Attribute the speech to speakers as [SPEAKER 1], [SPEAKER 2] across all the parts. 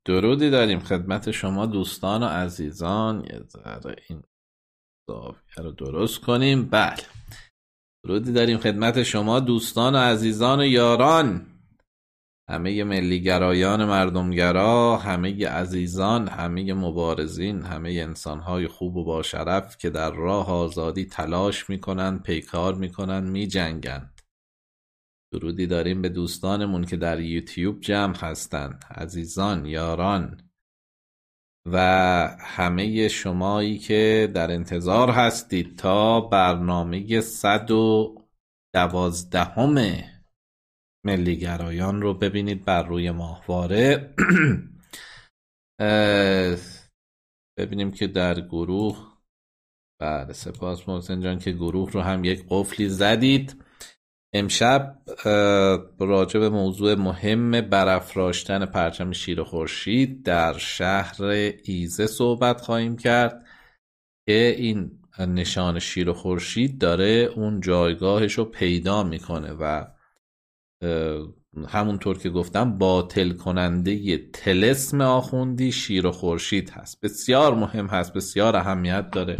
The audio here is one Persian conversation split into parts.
[SPEAKER 1] درودی داریم خدمت شما دوستان و عزیزان. یه ذره این زاویه رو درست کنیم. بله، درودی داریم خدمت شما دوستان و عزیزان و یاران، همه ملیگرایان مردمگرا، همه عزیزان، همه مبارزین، همه انسانهای خوب و با شرف که در راه آزادی تلاش میکنن، پیکار میکنن، میجنگن. درودی داریم به دوستانمون که در یوتیوب جمع هستند، عزیزان، یاران و همه شمایی که در انتظار هستید تا برنامه 112 ملیگرایان رو ببینید بر روی ماهواره. ببینیم که در گروه، بله سپاس محسن جان که گروه رو هم یک قفلی زدید. امشب راجع به موضوع مهم برافراشتن پرچم شیر خورشید در شهر ایزه صحبت خواهیم کرد که این نشان شیر خورشید داره اون جایگاهش رو پیدا میکنه و همونطور که گفتم باطل کننده طلسم آخوندی شیر خورشید هست. بسیار مهم هست، بسیار اهمیت داره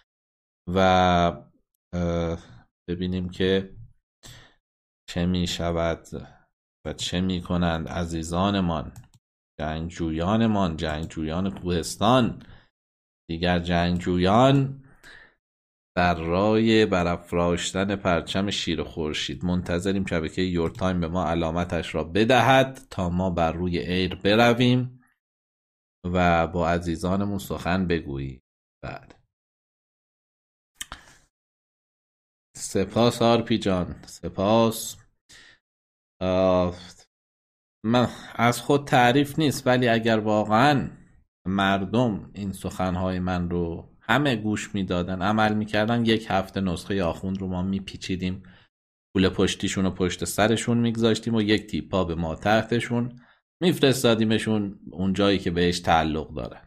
[SPEAKER 1] و ببینیم که چه می شود و چه می کنند عزیزانمان، جنگجویانمان، جنگجویان کوهستان، دیگر جنگجویان در راه برافراشتن پرچم شیر خورشید. منتظریم شبکه یورتایم به ما علامتش را بدهد تا ما بر روی ایر برویم و با عزیزانمون سخن بگوییم. بعد سپاس آرپی جان، سپاس. من از خود تعریف نیست، ولی اگر واقعا مردم این سخنهای من رو همه گوش میدادن، عمل میکردن، 1 هفته نسخه آخوند رو ما میپیچیدیم، پول پشتیشون رو پشت سرشون میگذاشتیم و 1 تیپا به ما تحتشون میفرستادیمشون اون جایی که بهش تعلق داره.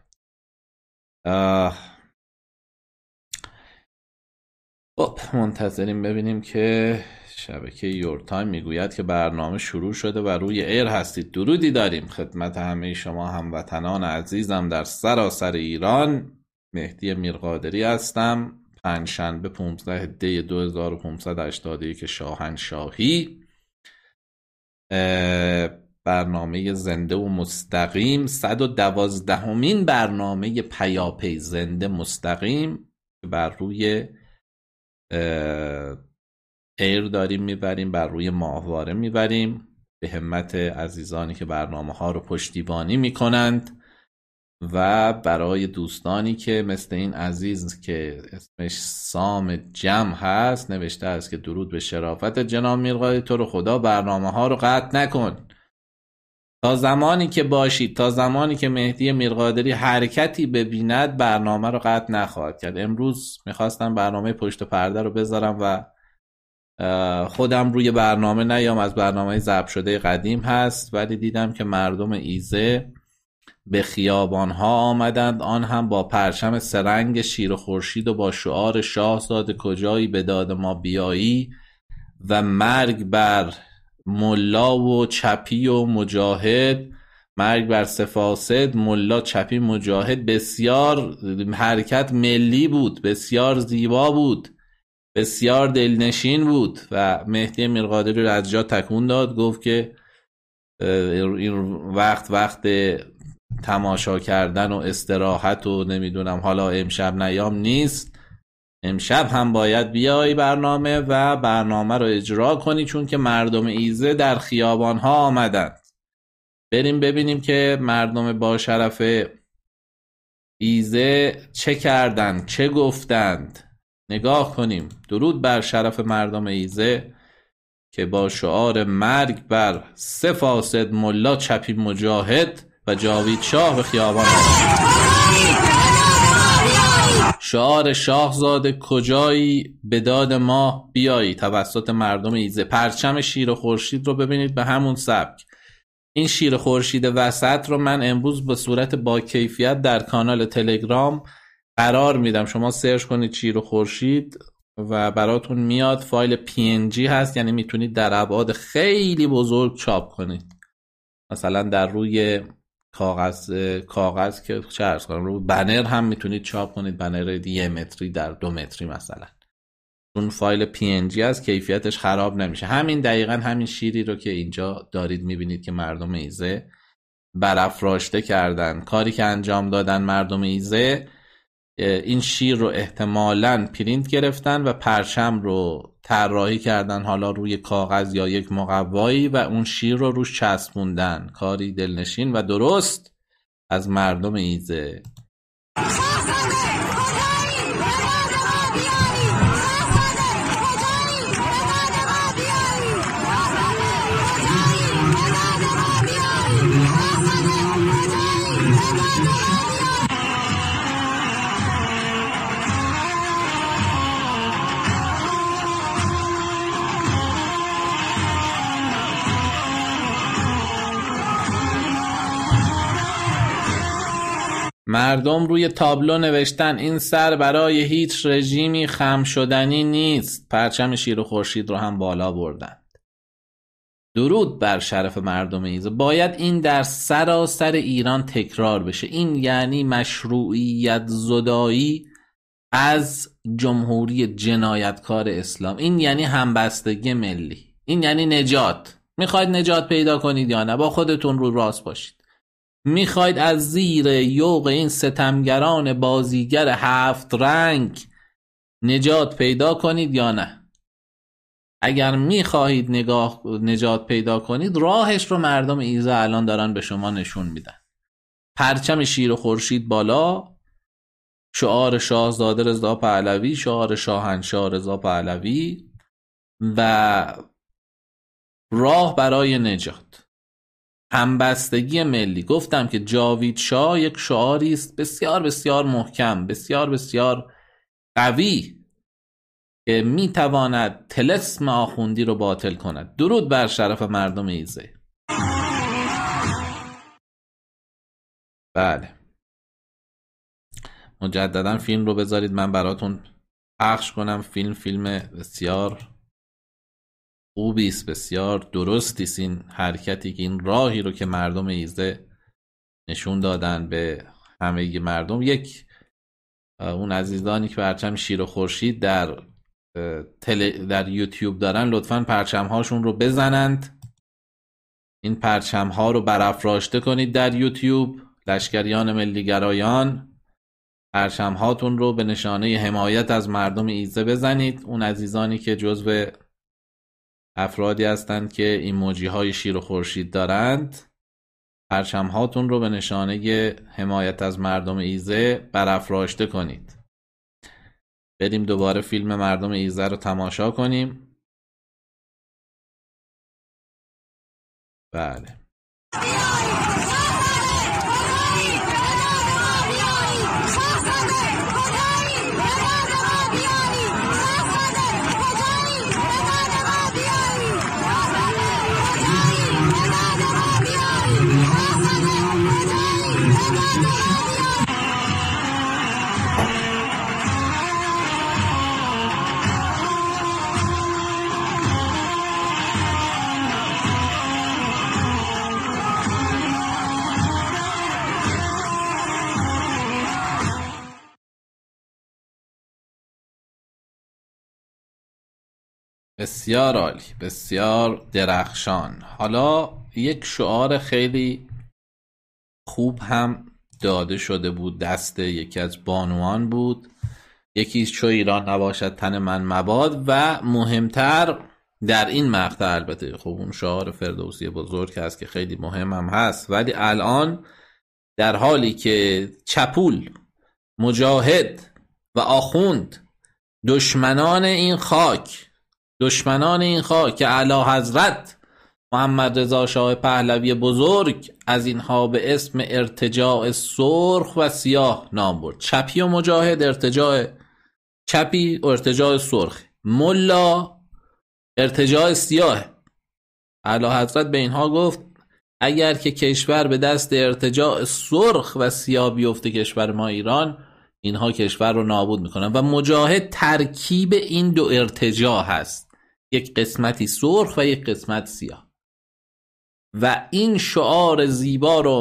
[SPEAKER 1] خب منتظریم ببینیم که شبکه یورتایم میگوید که برنامه شروع شده و روی ایر هستید. درودی داریم خدمت همه شما هموطنان عزیزم در سراسر ایران. مهدی میرقادری هستم. پنجشنبه 15 دی 2581 شاهنشاهی، برنامه زنده و مستقیم، 112مین برنامه پیاپی زنده مستقیم بر روی ایر داریم میبریم، بر روی ماهواره میبریم به همت عزیزانی که برنامه ها رو پشتیبانی میکنند و برای دوستانی که مثل این عزیز که اسمش سام جم هست نوشته است که درود به شرافت جناب میرقادری، تو رو خدا برنامه ها رو قطع نکن. تا زمانی که باشید، تا زمانی که مهدی میرقادری حرکتی ببیند برنامه رو قطع نخواهد کرد. امروز میخواستم برنامه پشت پرده رو بذارم و خودم روی برنامه نیام، از برنامه ضبط شده قدیم هست، ولی دیدم که مردم ایزه به خیابانها آمدند، آن هم با پرچم سرنگ شیر خورشید و با شعار شاهزاده کجایی به داد ما بیایی و مرگ بر ملا و چپی و مجاهد، مرگ بر سفاسد، ملا چپی مجاهد. بسیار حرکت ملی بود، بسیار زیبا بود، بسیار دلنشین بود و مهدی میرقادری رو از جا تکون داد، گفت که این وقت تماشا کردن و استراحت و نمیدونم حالا امشب نیام نیست، امشب هم باید بیای برنامه و برنامه رو اجرا کنی، چون که مردم ایزه در خیابان ها آمدند. بریم ببینیم که مردم با شرف ایزه چه کردند، چه گفتند. نگاه کنیم. درود بر شرف مردم ایزه که با شعار مرگ بر 3 فاسد، ملا چپی مجاهد و جاوید شاه به خیابان شعار شاهزاده کجایی به داد ما بیایی توسط مردم ایزه. پرچم شیر خورشید رو ببینید به همون سبک. این شیر خورشید وسط رو من امروز به صورت با کیفیت در کانال تلگرام قرار میدم. شما سرچ کنید شیر خورشید و براتون میاد. فایل PNG هست، یعنی میتونید در ابعاد خیلی بزرگ چاپ کنید. مثلا در روی کاغذ که چه عرض کنم، رو بنر هم میتونید چاپ کنید، بنر 1 متری در 2 متری مثلا. اون فایل PNG از کیفیتش خراب نمیشه. همین دقیقاً همین شیری رو که اینجا دارید میبینید که مردم ایزه برافراشته کردن، کاری که انجام دادن مردم ایزه، این شیر رو احتمالاً پرینت گرفتن و پرچم رو طراحی کردن، حالا روی کاغذ یا یک مقوایی، و اون شیر رو روش چسبوندن. کاری دلنشین و درست از مردم ایزه. مردم روی تابلو نوشتن این سر برای هیچ رژیمی خم شدنی نیست. پرچم شیر و خورشید رو هم بالا بردند. درود بر شرف مردم ایزه. باید این در سراسر ایران تکرار بشه. این یعنی مشروعیت زدایی از جمهوری جنایتکار اسلام. این یعنی همبستگی ملی. این یعنی نجات. میخواید نجات پیدا کنید یا نه؟ با خودتون رو راست باشید. میخواید از زیر یوغ این ستمگران بازیگر 7 رنگ نجات پیدا کنید یا نه؟ اگر میخواهید نجات پیدا کنید، راهش رو مردم ایزه الان دارن به شما نشون میدن. پرچم شیر و خورشید بالا، شعار شاهزاده رضا پهلوی، شعار شاهنشاه رضا پهلوی و راه برای نجات، همبستگی ملی. گفتم که جاوید شاه یک شعاری است بسیار بسیار محکم، بسیار بسیار قوی، که میتواند طلسم آخوندی رو باطل کند. درود بر شرف مردم ایزه. بله، مجددا فیلم رو بذارید من براتون پخش کنم. فیلم بسیار خوبی است، بسیار درستی است این حرکتی که، این راهی رو که مردم ایزه نشون دادن به همه مردم. یک اون عزیزانی که پرچم شیر و خورشید در یوتیوب دارن، لطفاً پرچم هاشون رو بزنند، این پرچم ها رو برافراشته کنید در یوتیوب. لشکریان ملیگرایان، پرچم هاتون رو به نشانه حمایت از مردم ایزه بزنید. اون عزیزانی که جزو افرادی هستند که ایموجی های شیر و خورشید دارند، پرچم هاتون رو به نشانه حمایت از مردم ایزه برافراشته کنید. بریم دوباره فیلم مردم ایزه رو تماشا کنیم. بله، بسیار عالی، بسیار درخشان. حالا یک شعار خیلی خوب هم داده شده بود، دست یکی از بانوان بود، یکی چو ایران نباشد تن من مباد. و مهمتر در این مقطع، البته خب اون شعار فردوسی بزرگ هست که خیلی مهم هم هست، ولی الان در حالی که چپول، مجاهد و آخوند، دشمنان این خاک که اعلی حضرت محمد رضا شاه پهلوی بزرگ از اینها به اسم ارتجاع سرخ و سیاه نام برد. چپی و مجاهد ارتجاع چپی و ارتجاع سرخ، ملا ارتجاع سیاه. اعلی حضرت به اینها گفت اگر که کشور به دست ارتجاع سرخ و سیاه بیفته، کشور ما ایران، اینها کشور رو نابود میکنن. و مجاهد ترکیب این دو ارتجاع هست، یک قسمتی سرخ و یک قسمت سیاه. و این شعار زیبا رو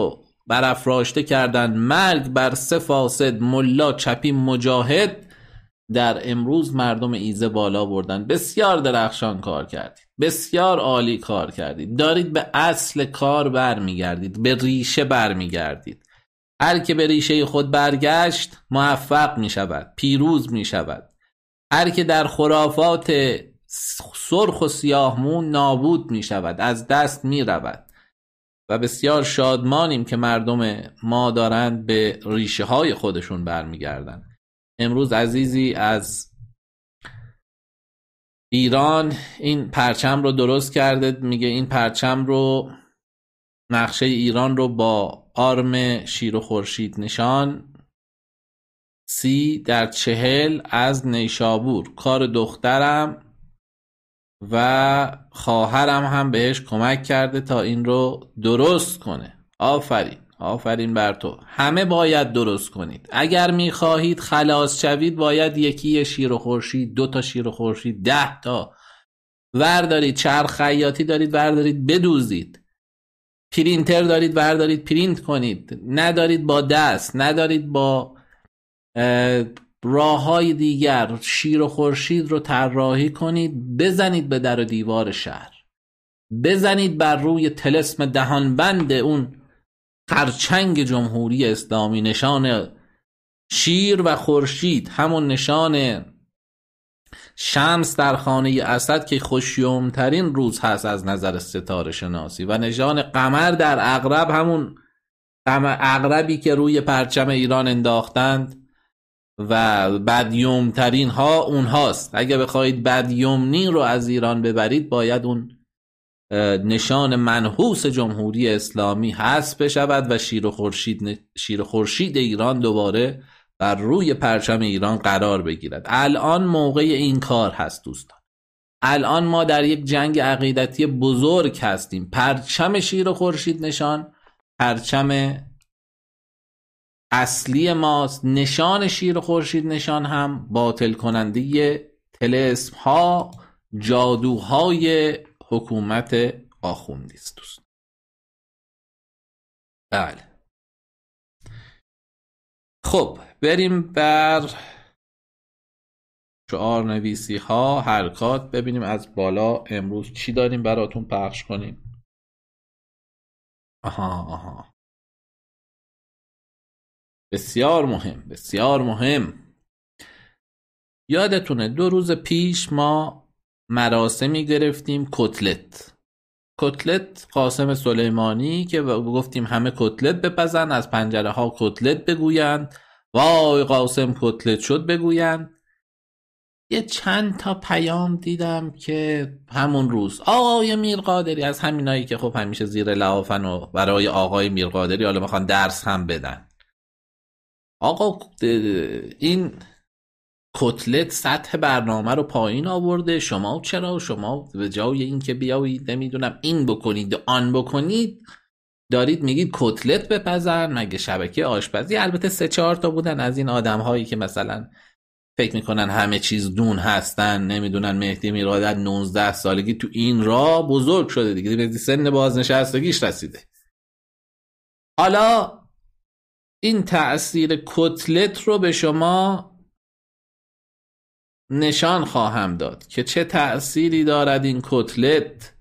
[SPEAKER 1] برافراشته کردن. مرگ بر 3 فاسد، ملا چپی مجاهد. در امروز مردم ایزه بالا بردن. بسیار درخشان کار کردید، بسیار عالی کار کردید، دارید به اصل کار برمیگردید، به ریشه برمیگردید. هر که به ریشه خود برگشت موفق می شود، پیروز می شود. هر که در خرافات سرخ و سیاهمون نابود می شود، از دست می رود. و بسیار شادمانیم که مردم ما دارند به ریشه های خودشون برمیگردن. امروز عزیزی از ایران این پرچم رو درست کرده، میگه این پرچم رو، نقشه ایران رو با آرم شیر و خورشید نشان 30/40 از نیشابور. کار دخترم و خواهرم هم بهش کمک کرده تا این رو درست کنه. آفرین، آفرین بر تو. همه باید درست کنید. اگر میخواهید خلاص شوید باید یکی شیر و خورشید، 2 تا شیر و خورشید، 10 تا وردارید. چرخ خیاطی دارید وردارید بدوزید. پرینتر دارید وردارید پرینت کنید. ندارید با دست، ندارید با راههای دیگر، شیر و خورشید رو طراحی کنید، بزنید به در و دیوار شهر، بزنید بر روی طلسم دهانبند اون خرچنگ جمهوری اسلامی، نشان شیر و خورشید، همون نشان شمس در خانه اسد که خوشیومترین روز هست از نظر ستاره شناسی، و نشان قمر در عقرب، همون عقربی که روی پرچم ایران انداختند و بدیومترین ها اون هاست. اگه بخواید بدیومنی رو از ایران ببرید باید اون نشان منحوس جمهوری اسلامی حذف بشود و شیر خورشید ایران دوباره بر روی پرچم ایران قرار بگیرد. الان موقع این کار هست دوستان. الان ما در یک جنگ عقیدتی بزرگ هستیم. پرچم شیر خورشید نشان پرچم اصلی ماست. نشان شیر خورشید نشان هم باطل کننده طلسم ها، جادوهای حکومت آخوندی است دوست. بله، خب بریم بر شعار نویسی ها، حرکات، ببینیم از بالا امروز چی داریم براتون پخش کنیم. آها بسیار مهم، بسیار مهم. یادتونه 2 روز پیش ما مراسمی گرفتیم کتلت قاسم سلیمانی که گفتیم همه کتلت بپزن، از پنجره ها کتلت بگویند، وای قاسم کتلت شد بگویند. یه چند تا پیام دیدم که همون روز آقای میرقادری، از همینایی که خب همیشه زیر لحافن و برای آقای میرقادری حالا میخوان درس هم بدن. آقا این کتلت سطح برنامه رو پایین آورده، شما به جای این که بیایید نمیدونم این بکنید آن بکنید دارید میگید کتلت بپزن. مگه شبکه آشپزی؟ البته 3-4 تا بودن از این آدم هایی که مثلا فکر میکنن همه چیز دون هستن، نمیدونن مهدی میرقادر 19 سالگی تو این راه بزرگ شده دیگه، به سن بازنشستگیش رسیده. حالا این تأثیر کتلت رو به شما نشان خواهم داد که چه تأثیری دارد این کتلت،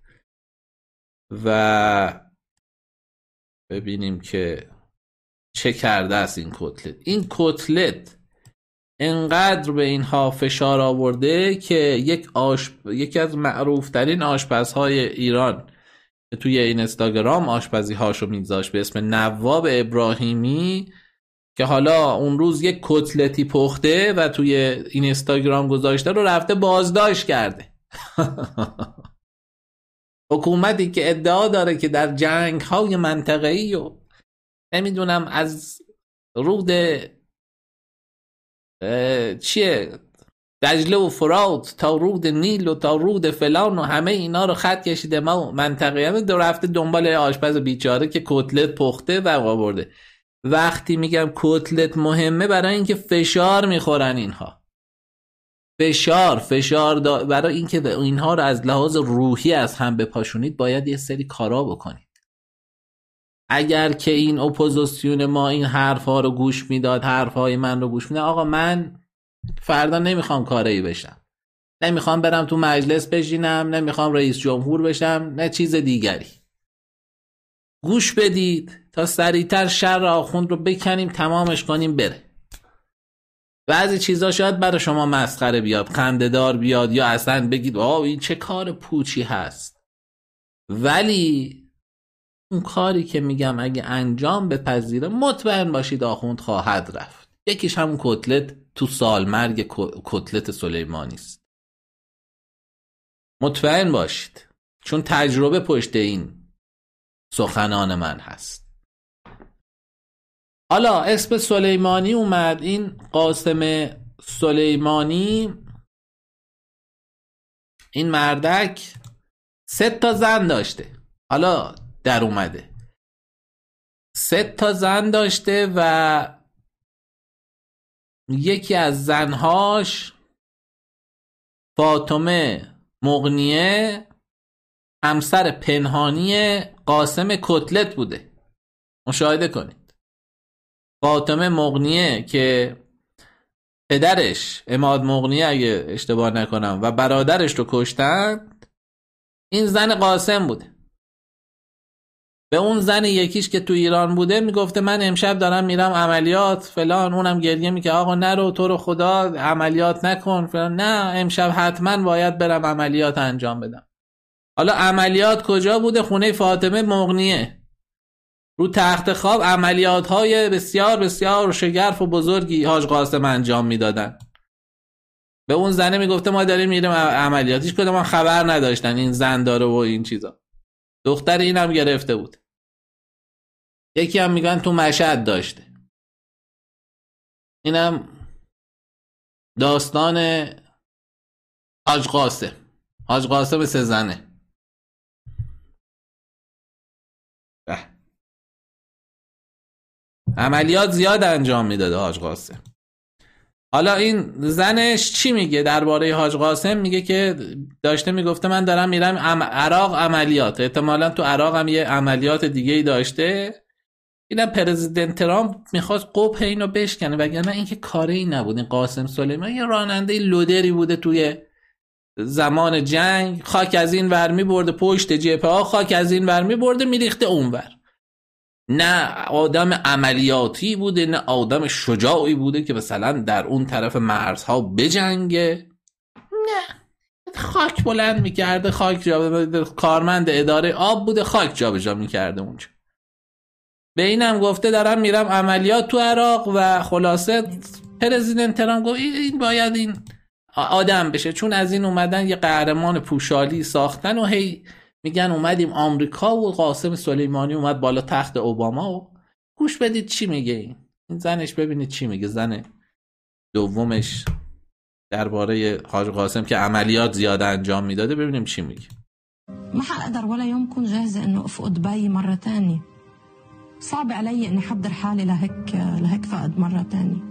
[SPEAKER 1] و ببینیم که چه کرده است این کتلت. این کتلت انقدر به اینها فشار آورده که یکی از معروفترین آشپزهای ایران که توی اینستاگرام آشپزی هاشو میذاشت به اسم نواب ابراهیمی، که حالا اون روز یک کتلتی پخته و توی اینستاگرام گذاشته رو رفته بازداشت کرده. حکومتی که ادعا داره که در جنگ های منطقه‌ای و نمیدونم از رود دجله و فرات تا رود نیل و تا رود فلان و همه اینا رو خط کشیده ما منطقه همه دو رفته دنبال آشپز بیچاره که کتلت پخته و آورده. وقتی میگم کتلت مهمه برای اینکه فشار میخورن اینها، فشار برای اینکه اینها رو از لحاظ روحی از هم بپاشونید باید یه سری کارا بکنید. اگر که این اپوزیسیون ما این حرفا رو گوش میداد، حرفای من رو گوش میداد، آقا من فردا نمیخوام کاری بشم، نمیخوام برم تو مجلس بشینم، نمیخوام رئیس جمهور بشم، نه چیز دیگری. گوش بدید تا سریعتر شر آخوند رو بکنیم، تمامش کنیم بره. بعضی چیزا شاید برای شما مسخره بیاد، خنده‌دار بیاد، یا اصلا بگید آه این چه کار پوچی هست، ولی اون کاری که میگم اگه انجام بپذیره مطمئن باشید آخوند خواهد رفت. یکیش همون کتلت تو سالمرگ کتلت سلیمانی است، مطمئن باشید، چون تجربه پشت این سخنان من هست. حالا اسم سلیمانی اومد. این قاسم سلیمانی، این مردک 3 تا زن داشته. حالا در اومده 3 تا زن داشته و یکی از زنهاش فاطمه مغنیه، همسر پنهانی قاسم کتلت بوده. مشاهده کنید، فاطمه مغنیه که پدرش عماد مغنیه اگه اشتباه نکنم و برادرش رو کشتن، این زن قاسم بوده. به اون زن یکیش که تو ایران بوده میگفته من امشب دارم میرم عملیات فلان، اونم گریه میگه آقا نرو تو رو خدا عملیات نکن فلان، نه امشب حتما باید برم عملیات انجام بدم. حالا عملیات کجا بوده؟ خونه فاطمه مغنیه. رو تخت خواب عملیات های بسیار بسیار شگرف و بزرگی حاج قاسم انجام میدادن. به اون زنه میگفته ما داریم میریم عملیات، هیچ کدوم خبر نداشتن این زن داره و این چیزا. دختر اینم گرفته بود. یکی هم میگن تو مشهد داشته. اینم داستان حاج قاسم. حاج قاسم 3 زنه. عملیات زیاد انجام میداده حاج قاسم. حالا این زنش چی میگه درباره حاج قاسم؟ میگه که داشته میگفته من دارم میرم عراق عملیات، احتمالا تو عراق هم یه عملیات دیگه ای داشته. اینم پرزیدنت ترامپ میخواست قبح اینو بشکنه، وگرنه این که کاری این نبود. این قاسم سلیمانی یه راننده لودری بوده توی زمان جنگ، خاک از این ور میبرده پشت جبهه ها، خاک از این ور میبرده میریخته اون ور. نه آدم عملیاتی بوده، نه آدم شجاعی بوده که مثلا در اون طرف مرزها بجنگه. نه، خاک بلند میکرده، خاک کارمند اداره آب بوده، خاک جابجا میکرده اونجا. به اینم گفته دارم میرم عملیات تو عراق و خلاصه پرزیدنت ترامپ گفت این باید این آدم بشه، چون از این اومدن یه قهرمان پوشالی ساختن و هی میگن اومدیم آمریکا و قاسم سلیمانی اومد بالا تخت اوباما. و گوش بدید چی میگه این زنش، ببینید چی میگه زن دومش درباره حاج قاسم که عملیات زیاد انجام میداده. ببینیم چی میگه.
[SPEAKER 2] ما حقدر ولا يوم كون جاهزة انه افقد دبي مرة تانية. صعب علي اني احضر حالي لهيك فقد مرة تانية.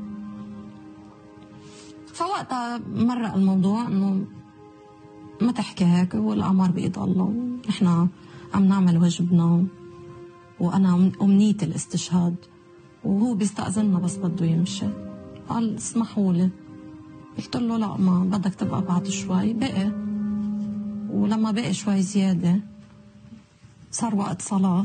[SPEAKER 2] فوقتها مرق الموضوع انه ما تحكي هيك والأمر بإيد الله، ونحن عم نعمل واجبنا، وأنا أمنيتي الاستشهاد، وهو بيستأذننا بس بده يمشي. قال اسمحوا لي. قلت له لا ما بدك تبقى بعد شوي. بقي، ولما بقي شوي زيادة صار وقت صلاة،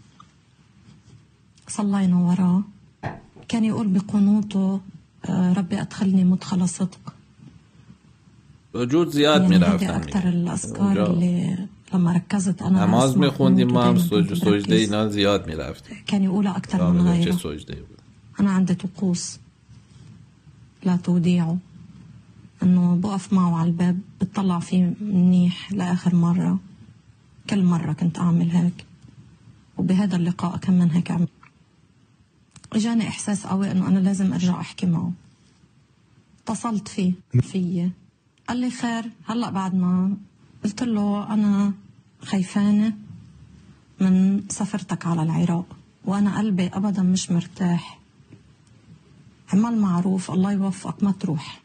[SPEAKER 2] صلينا وراه. كان يقول بقنوته ربي أدخلني مدخل صدق.
[SPEAKER 1] وجود زیاد میرفتن.
[SPEAKER 2] اکتر الاسکار اللي لما ركزت انا
[SPEAKER 1] نماز میخوندیم ما هم سجده اینا زیاد میرفتیم.
[SPEAKER 2] كان يقول اكتر من غيره. انا عندي طقوس لا توديعه، انه بقف معه على الباب بتطلع فيه منيح لاخر مره. كل مره كنت اعمل هيك، وبهذا اللقاء كمان هيك عمل. اجاني احساس قوي انه انا لازم ارجع احكي معه. اتصلت فيه قال لي خير هلأ بعد ما. قلت له أنا خايفانة من سفرتك على العراق، وأنا قلبي أبدا مش مرتاح. عمل معروف الله يوفقك ما تروح.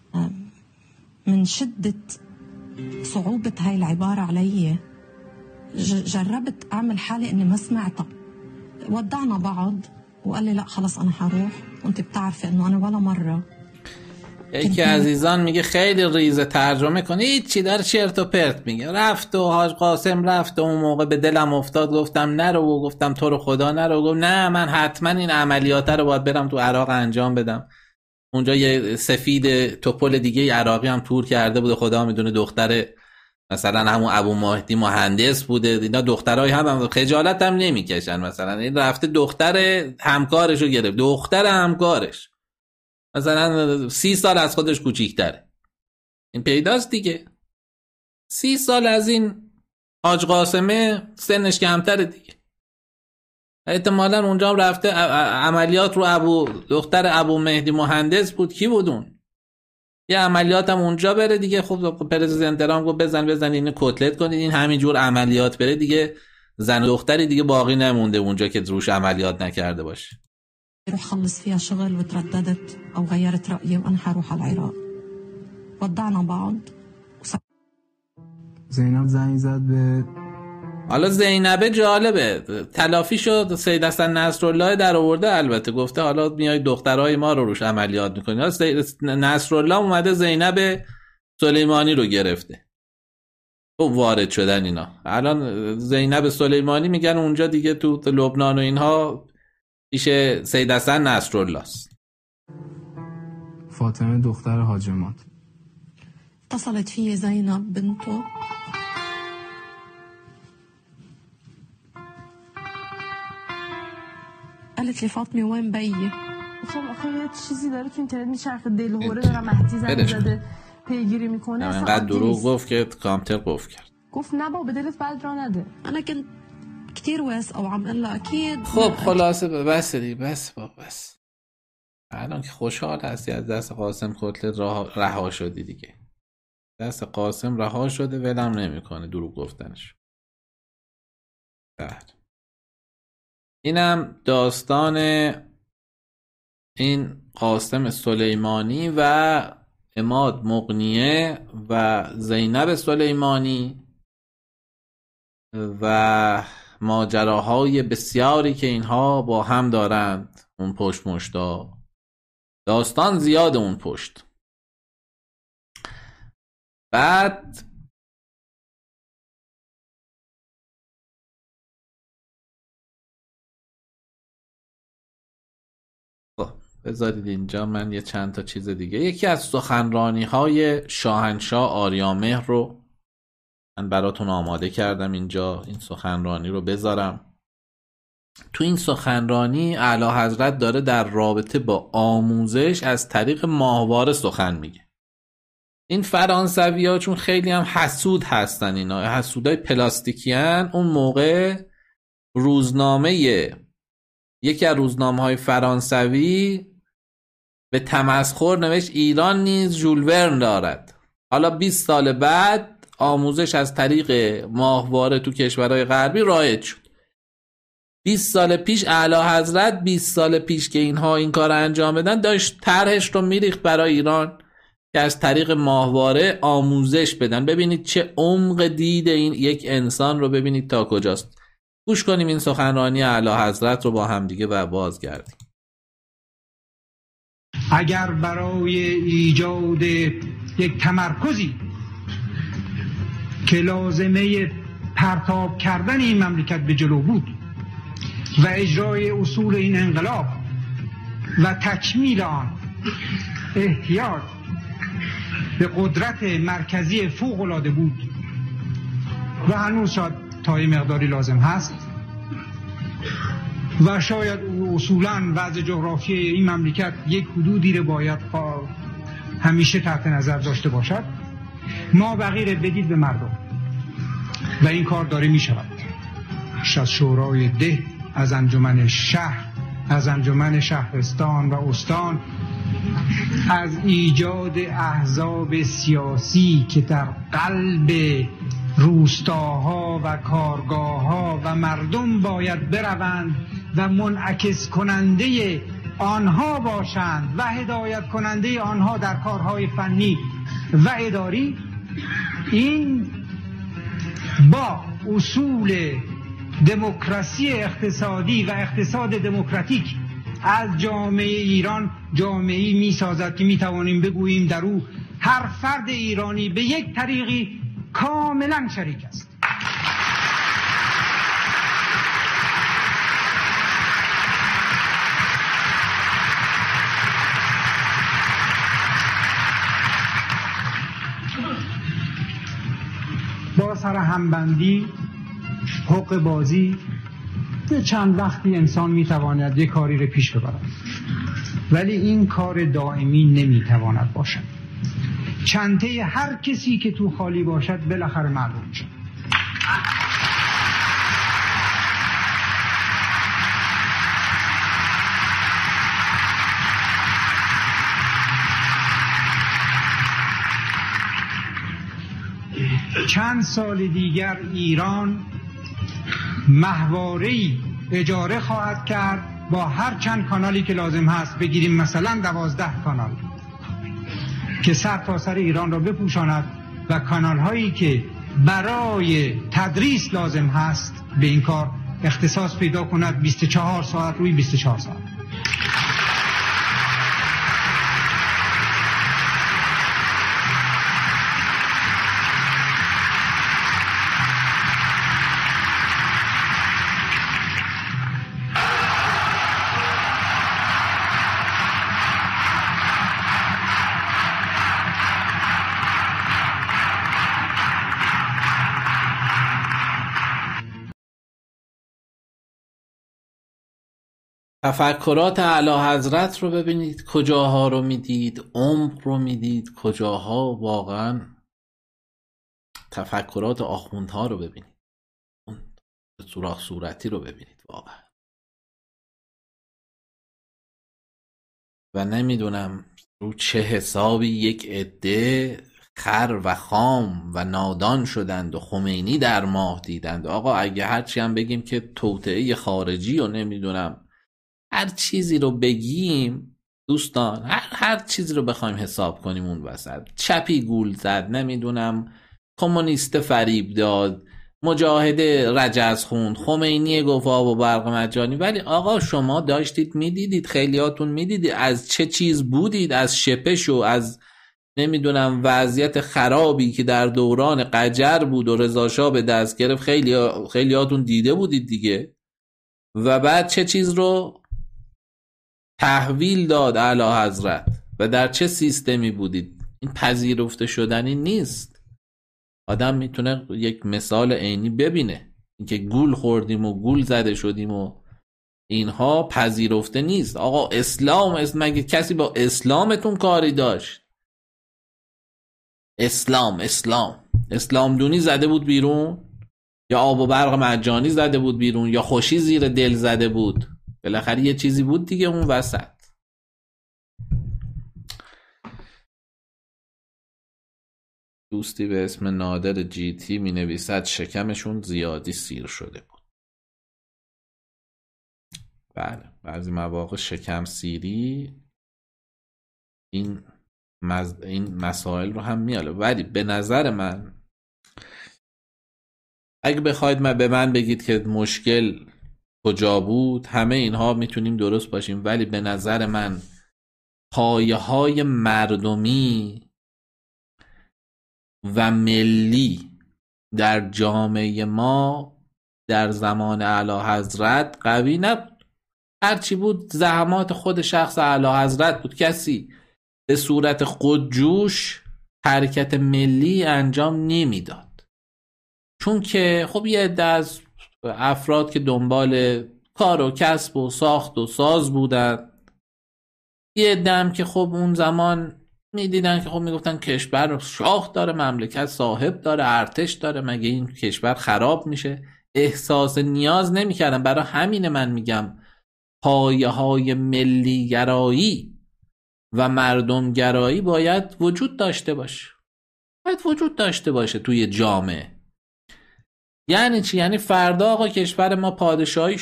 [SPEAKER 2] من شدة صعوبة هاي العبارة علي جربت أعمل حالي إني ما سمعتها. ودعنا بعض وقال لي لا خلاص أنا هروح، وأنت بتعرفي إنه أنا ولا مرة.
[SPEAKER 1] یکی عزیزان میگه خیلی ریزه ترجمه کنه، هیچی داره چرت و پرت میگه. رفت و حاج قاسم رفت و اون موقع به دلم افتاد گفتم نرو، و گفتم تو رو خدا نرو. گفت نه من حتما این عملیات رو باید برم تو عراق انجام بدم. اونجا یه سفید توپل دیگه عراقی هم تور کرده بود، خدا میدونه دختر مثلا همون ابو مهدی مهندس بوده. اینا دخترای هم خجالت هم نمیکشن. مثلا این رفته دختر همکارش رو گرفت، دختر همکارش مثلا 30 سال از خودش کوچیک‌تره. این پیداست دیگه. 30 سال از این حاج قاسمه سنش کمتره دیگه. احتمالاً اونجا هم رفته عملیات رو دختر ابو مهدی مهندس بود. کی بود اون؟ یه عملیات هم اونجا بره دیگه. خب پرزیدنت ترامپ گفت بزن اینو کتلت کنید، این همینجور عملیات بره دیگه. زن و دختری دیگه باقی نمونده اونجا که روش عملیات نکرده باشه.
[SPEAKER 2] روح خلص فيها شغل وترددت أو غيرت رأيي وأنا حروح على العراق. ودعنا بعض.
[SPEAKER 3] زینب زنگ زد به
[SPEAKER 1] حالا زینبه جالبه، تلافی شد. سید حسن نصرالله در آورده، البته گفته حالا میای دخترای ما رو روش عملیات میکنی. حالا نصرالله اومده زینب سلیمانی رو گرفته. خب وارد شدن اینا. الان زینب سلیمانی میگن اونجا دیگه تو لبنان و اینها پیش سید حسن نصرالله است.
[SPEAKER 3] فاطمه دختر حاج اماد
[SPEAKER 2] اتصلت فيه زينب بنته قالت لي فاطمه وين بيي.
[SPEAKER 4] خب آخه یه چیزی داره تو اینترنت میچرخه، دلهوره داره مهدی زنگ زده پیگیری میکنه.
[SPEAKER 1] انقدر دروغ گفت که کامپیوتر قفل کرد.
[SPEAKER 4] گفت نه بابا به دلت بد را نده.
[SPEAKER 2] انا كنت كتير واسقه وعم قال لها اكيد.
[SPEAKER 1] خب خلاصه بس دیگه، بس الان که خوشحال هستی از دست قاسم کتلت رها شدی دیگه. دست قاسم رها شده، ولم نمیکنه دروغ گفتنش. بعد اینم داستان این قاسم سلیمانی و عماد مغنیه و زینب سلیمانی و ماجراهای بسیاری که اینها با هم دارند. اون پشت مشتا داستان زیاد اون پشت. بعد بذارید اینجا من یه چند تا چیز دیگه. یکی از سخنرانی های شاهنشاه آریامهر رو من براتون آماده کردم اینجا. این سخنرانی رو بذارم. تو این سخنرانی اعلی حضرت داره در رابطه با آموزش از طریق ماهواره سخن میگه. این فرانسوی ها چون خیلی هم حسود هستن، اینا حسودای پلاستیکی هن. اون موقع یکی از روزنامه های فرانسوی به تمسخر نوشت ایران نیز ژول ورن دارد. حالا 20 سال بعد آموزش از طریق ماهواره تو کشورهای غربی رایج شد. 20 سال پیش اعلی حضرت 20 سال پیش که اینها این کار انجام بدن داشت طرحش رو میریخت برای ایران که از طریق ماهواره آموزش بدن. ببینید چه عمق دید این یک انسان رو ببینید تا کجاست. گوش کنیم این سخنرانی اعلی حضرت رو با هم دیگه و بازگردیم.
[SPEAKER 5] اگر برای ایجاد یک تمرکزی که لازمه پرتاب کردن این مملکت به جلو بود و اجرای اصول این انقلاب و تکمیل آن احتیاج به قدرت مرکزی فوق‌العاده بود و هنوز شاید تا یه مقداری لازم هست و شاید اصولاً وضع جغرافیایی این مملکت یک حدودی رو باید همیشه تحت نظر داشته باشد. ما بقیه بدید به مردم و این کار داره می شود. از شورای ده، از انجمن شهر، از انجمن شهرستان و استان، از ایجاد احزاب سیاسی که در قلب روستاها و کارگاه‌ها و مردم باید بروند و منعکس کننده آنها باشند و هدایت کننده آنها در کارهای فنی و اداری. این با اصول دموکراسی اقتصادی و اقتصاد دموکراتیک از جامعه ایران جامعه‌ای می‌سازد که می‌توانیم بگوییم در او هر فرد ایرانی به یک طریقی کاملا شریک است. با سر همبندی، حق بازی، به چند وقتی انسان میتواند یک کاری رو پیش ببرد، ولی این کار دائمی نمیتواند باشد. چنته هر کسی که تو خالی باشد بالاخره معلوم شد. چند سال دیگر ایران ماهواره‌ای اجاره خواهد کرد با هر چند کانالی که لازم هست، بگیریم مثلا 12 کانال که سر تا سر ایران را بپوشاند و کانال هایی که برای تدریس لازم هست به این کار اختصاص پیدا کند 24 ساعت روی 24 ساعت.
[SPEAKER 1] تفکرات اعلیحضرت رو ببینید کجاها رو میدید، عمق رو میدید کجاها، واقعا تفکرات آخوندها رو ببینید، اون سوراخ صورتی رو ببینید واقعا. و نمیدونم رو چه حسابی یک عده خر و خام و نادان شدند و خمینی در ماه دیدند. آقا اگه هرچی هم بگیم که توطئه خارجی و نمیدونم هر چیزی رو بگیم دوستان، هر چیزی رو بخوایم حساب کنیم اون وسط چپی گول زد، نمیدونم کمونیست فریب داد، مجاهده رجز خوند، خمینی گفت آب و برق مجانی. ولی آقا شما داشتید میدیدید، خیلیاتون میدیدید از چه چیز بودید، از شپش و از نمیدونم وضعیت خرابی که در دوران قجر بود و رضا شاه به دست گرفت، خیلیاتون دیده بودید دیگه. و بعد چه چیز رو تحویل داد اعلیحضرت و در چه سیستمی بودید. این پذیرفته شدنی نیست. آدم میتونه یک مثال عینی ببینه، اینکه گول خوردیم و گول زده شدیم و اینها پذیرفته نیست. آقا اسلام، مگه کسی با اسلامتون کاری داشت؟ اسلام دونی زده بود بیرون، یا آب و برق مجانی زده بود بیرون، یا خوشی زیر دل زده بود؟ بالاخره یه چیزی بود دیگه اون وسط. دوستی به اسم نادر جی تی می نویسد شکمشون زیادی سیر شده بود. بله، بعضی مواقع شکم سیری این مسائل رو هم میاره. ولی به نظر من اگه بخواید به من بگید که مشکل کجا بود، همه اینها میتونیم درست باشیم، ولی به نظر من پایه های مردمی و ملی در جامعه ما در زمان اعلیحضرت قوی نبود. هرچی بود زحمات خود شخص اعلیحضرت بود. کسی به صورت خودجوش حرکت ملی انجام نمیداد، چون که خب یه عده از افراد که دنبال کار و کسب و ساخت و ساز بودن، یه عده هم که خب اون زمان میدیدن که خب میگفتن کشور شاه داره، مملکت صاحب داره، ارتش داره، مگه این کشور خراب میشه؟ احساس نیاز نمیکردن. برای همین من میگم پایه های ملی گرایی و مردم گرایی باید وجود داشته باشه توی جامعه. یعنی چی؟ یعنی فردا آقا کشور ما پادشاهی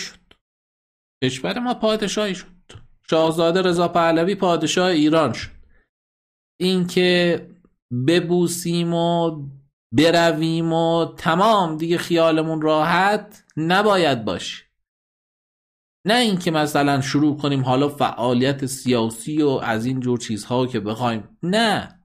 [SPEAKER 1] شد، شاهزاده رضا پهلوی پادشاه ایران شد. این که ببوسیم و برویم و تمام دیگه خیالمون راحت نباید باشه. نه اینکه مثلا شروع کنیم حالا فعالیت سیاسی و از این جور چیزها که بخوایم. نه،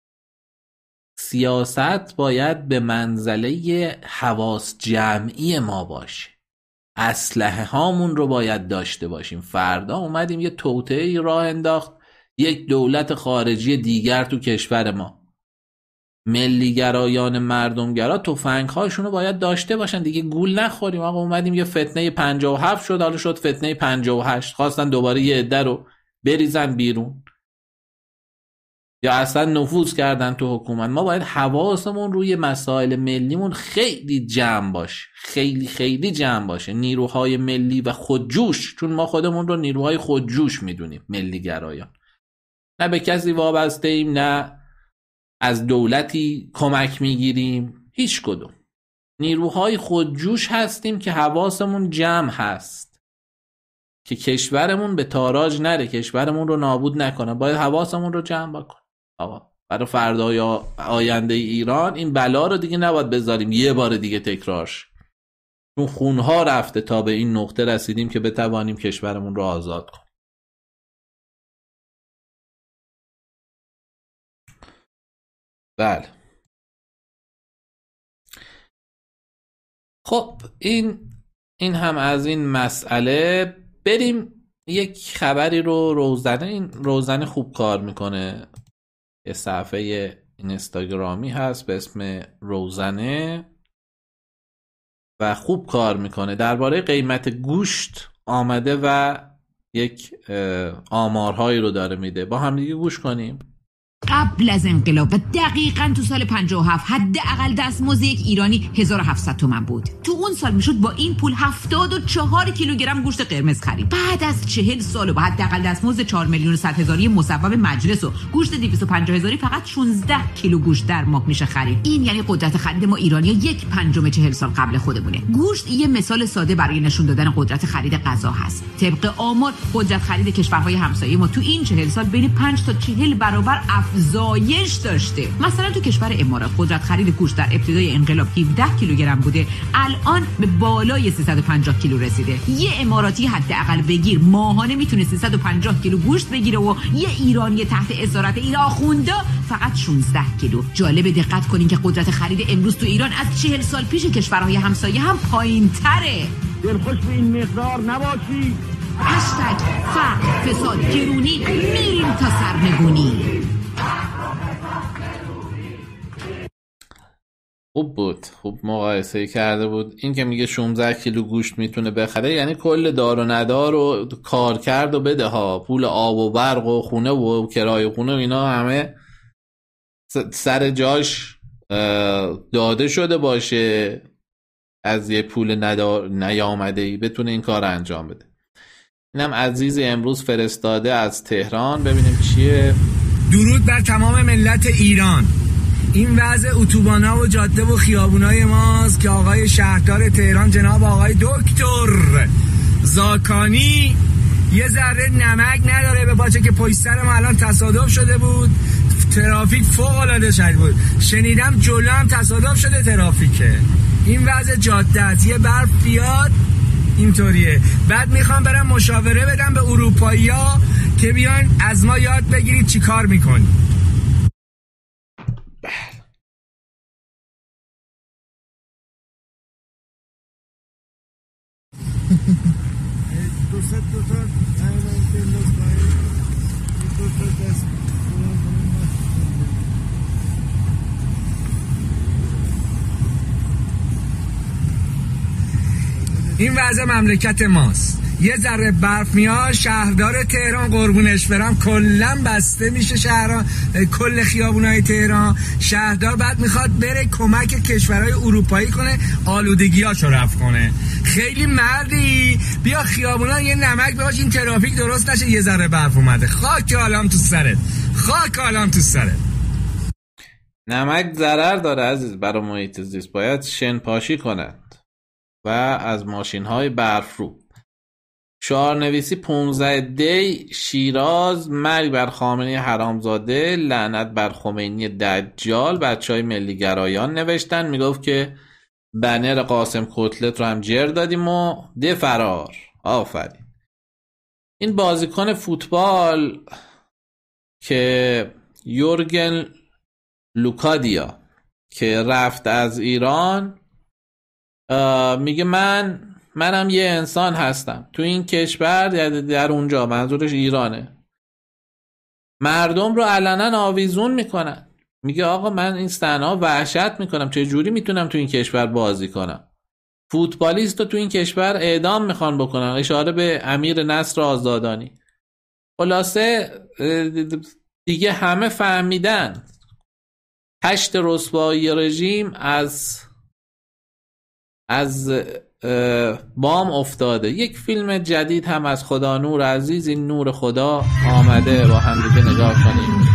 [SPEAKER 1] سیاست باید به منزله حواس جمعی ما باشه. اسلحه هامون رو باید داشته باشیم. فردا اومدیم یه توطئه‌ای راه انداخت، یک دولت خارجی دیگر تو کشور ما، ملیگرایان مردمگرا تفنگ هاشون رو باید داشته باشن دیگه. گول نخوریم آقا اومدیم یه فتنه 57 شد، حالا شد فتنه 58، خواستن دوباره یه عده رو بریزن بیرون یا اصلا نفوذ کردن تو حکومت. ما باید حواسمون روی مسائل ملیمون خیلی جمع باشه، خیلی خیلی جمع باشه. نیروهای ملی و خودجوش، چون ما خودمون رو نیروهای خودجوش میدونیم، ملیگرایان. نه به کسی وابسته ایم، نه از دولتی کمک میگیریم، هیچ کدوم. نیروهای خودجوش هستیم که حواسمون جمع هست که کشورمون به تاراج نره، کشورمون رو نابود نکنه. باید حواسمون رو جمع بکنیم آقا. برای فردای آینده ایران این بلا رو دیگه نباید بذاریم یه بار دیگه تکرارش. چون خونها رفته تا به این نقطه رسیدیم که بتوانیم کشورمون رو آزاد کنیم. بله. خب این هم از این مسئله. بریم یک خبری رو روزنه. این روزنه خوب کار میکنه، یه صفحه اینستاگرامی هست به اسم روزنه و خوب کار میکنه. درباره قیمت گوشت آمده و یک آمارهایی رو داره میده. با هم دیگه گوش کنیم.
[SPEAKER 6] قبل از انقلاب و دقیقاً تو سال 57 حداقل دستمزد یک ایرانی 1700 تومان بود. تو اون سال میشد با این پول 74 کیلوگرم گوشت قرمز خرید. بعد از 40 سال و با حداقل دستمزد 4,100,000 مصوب مجلس و گوشت 250,000 فقط 16 کیلو گوشت در ماه میشه خرید. این یعنی قدرت خرید ما ایرانی‌ها 1/5 40 سال قبل خودمونه. گوشت یه مثال ساده برای نشون دادن قدرت خرید غذا هست. طبق آمار قدرت خرید کشورهای همسایه ما تو این 40 سال بین 5 تا 40 برابر افزایش داشته. مثلا تو کشور امارات قدرت خرید گوشت در ابتدای انقلاب 17 کیلوگرم بوده، الان به بالای 350 کیلو رسیده. یه اماراتی حداقل بگیر ماهانه میتونه 350 کیلو گوشت بگیره و یه ایرانی تحت اسارت این آخونده فقط 16 کیلو. جالب دقت کنین که قدرت خرید امروز تو ایران از 40 سال پیش کشورهای همسایه هم پایین‌تره.
[SPEAKER 7] دلخوش به این مقدار نباشی.
[SPEAKER 6] فقر، فساد، گرونی، میریم تا سرنگونی.
[SPEAKER 1] خوب بود، خوب مقایسه کرده بود. این که میگه 16 کیلو گوشت میتونه بخره یعنی کل دار و ندار و کار کرد و بده ها، پول آب و برق و خونه و کرایه خونه و اینا همه سر جاش داده شده باشه، از یه پول نیامده ای بتونه این کار انجام بده. اینم عزیزی امروز فرستاده از تهران، ببینیم چیه.
[SPEAKER 8] درود بر تمام ملت ایران. این وضع اتوبان‌ها و جاده و خیابونای ماست که آقای شهردار تهران جناب آقای دکتر زاکانی یه ذره نمک نداره به باچه که پشت سر ما الان تصادف شده بود. ترافیک فوق‌العاده شدید بود. شنیدم جلو هم تصادف شده ترافیکه. این وضع جاده است. یه برف بیاد اینطوریه. بعد میخوام برم مشاوره بدم به اروپایی‌ها که بیان از ما یاد بگیرید چی کار میکنی. این وضع مملکت ماست. یه ذره برف میاد شهردار تهران قربونش برم کلا بسته میشه شهرها، کل خیابونای تهران. شهردار بعد میخواد بره کمک کشورهای اروپایی کنه آلودگیاشو رفع کنه. خیلی مردی، بیا خیابونا یه نمک بهاش این ترافیک درست نشه. یه ذره برف اومده، خاک عالم تو سرت، خاک عالم تو سرت.
[SPEAKER 1] نمک ضرر داره عزیز برای محیط زیست، باید شن پاشی کنند و از ماشین های برف رو شعارنویسی 15 دی شیراز، مرگ بر خامنه‌ای حرامزاده، لعنت بر خمینی دجال. بچهای ملی گرایان نوشتن، میگفت که بنر قاسم کتلت رو هم جر دادیم و ده فرار. آفرین. این بازیکن فوتبال که یورگن لوکادیا که رفت از ایران، میگه منم یه انسان هستم تو این کشور، در اونجا منظورش ایرانه، مردم رو علنا آویزون میکنن. میگه آقا من این صحنه‌ها وحشت میکنم، چه جوری میتونم تو این کشور بازی کنم؟ فوتبالیست رو تو این کشور اعدام میخوان بکنن. اشاره به امیر نصر آزادانی. خلاصه دیگه همه فهمیدن هشت رسوایی رژیم از بام افتاده. یک فیلم جدید هم از خدا نور عزیز، این نور خدا آمده، با هم دیگه نگاه کنیم.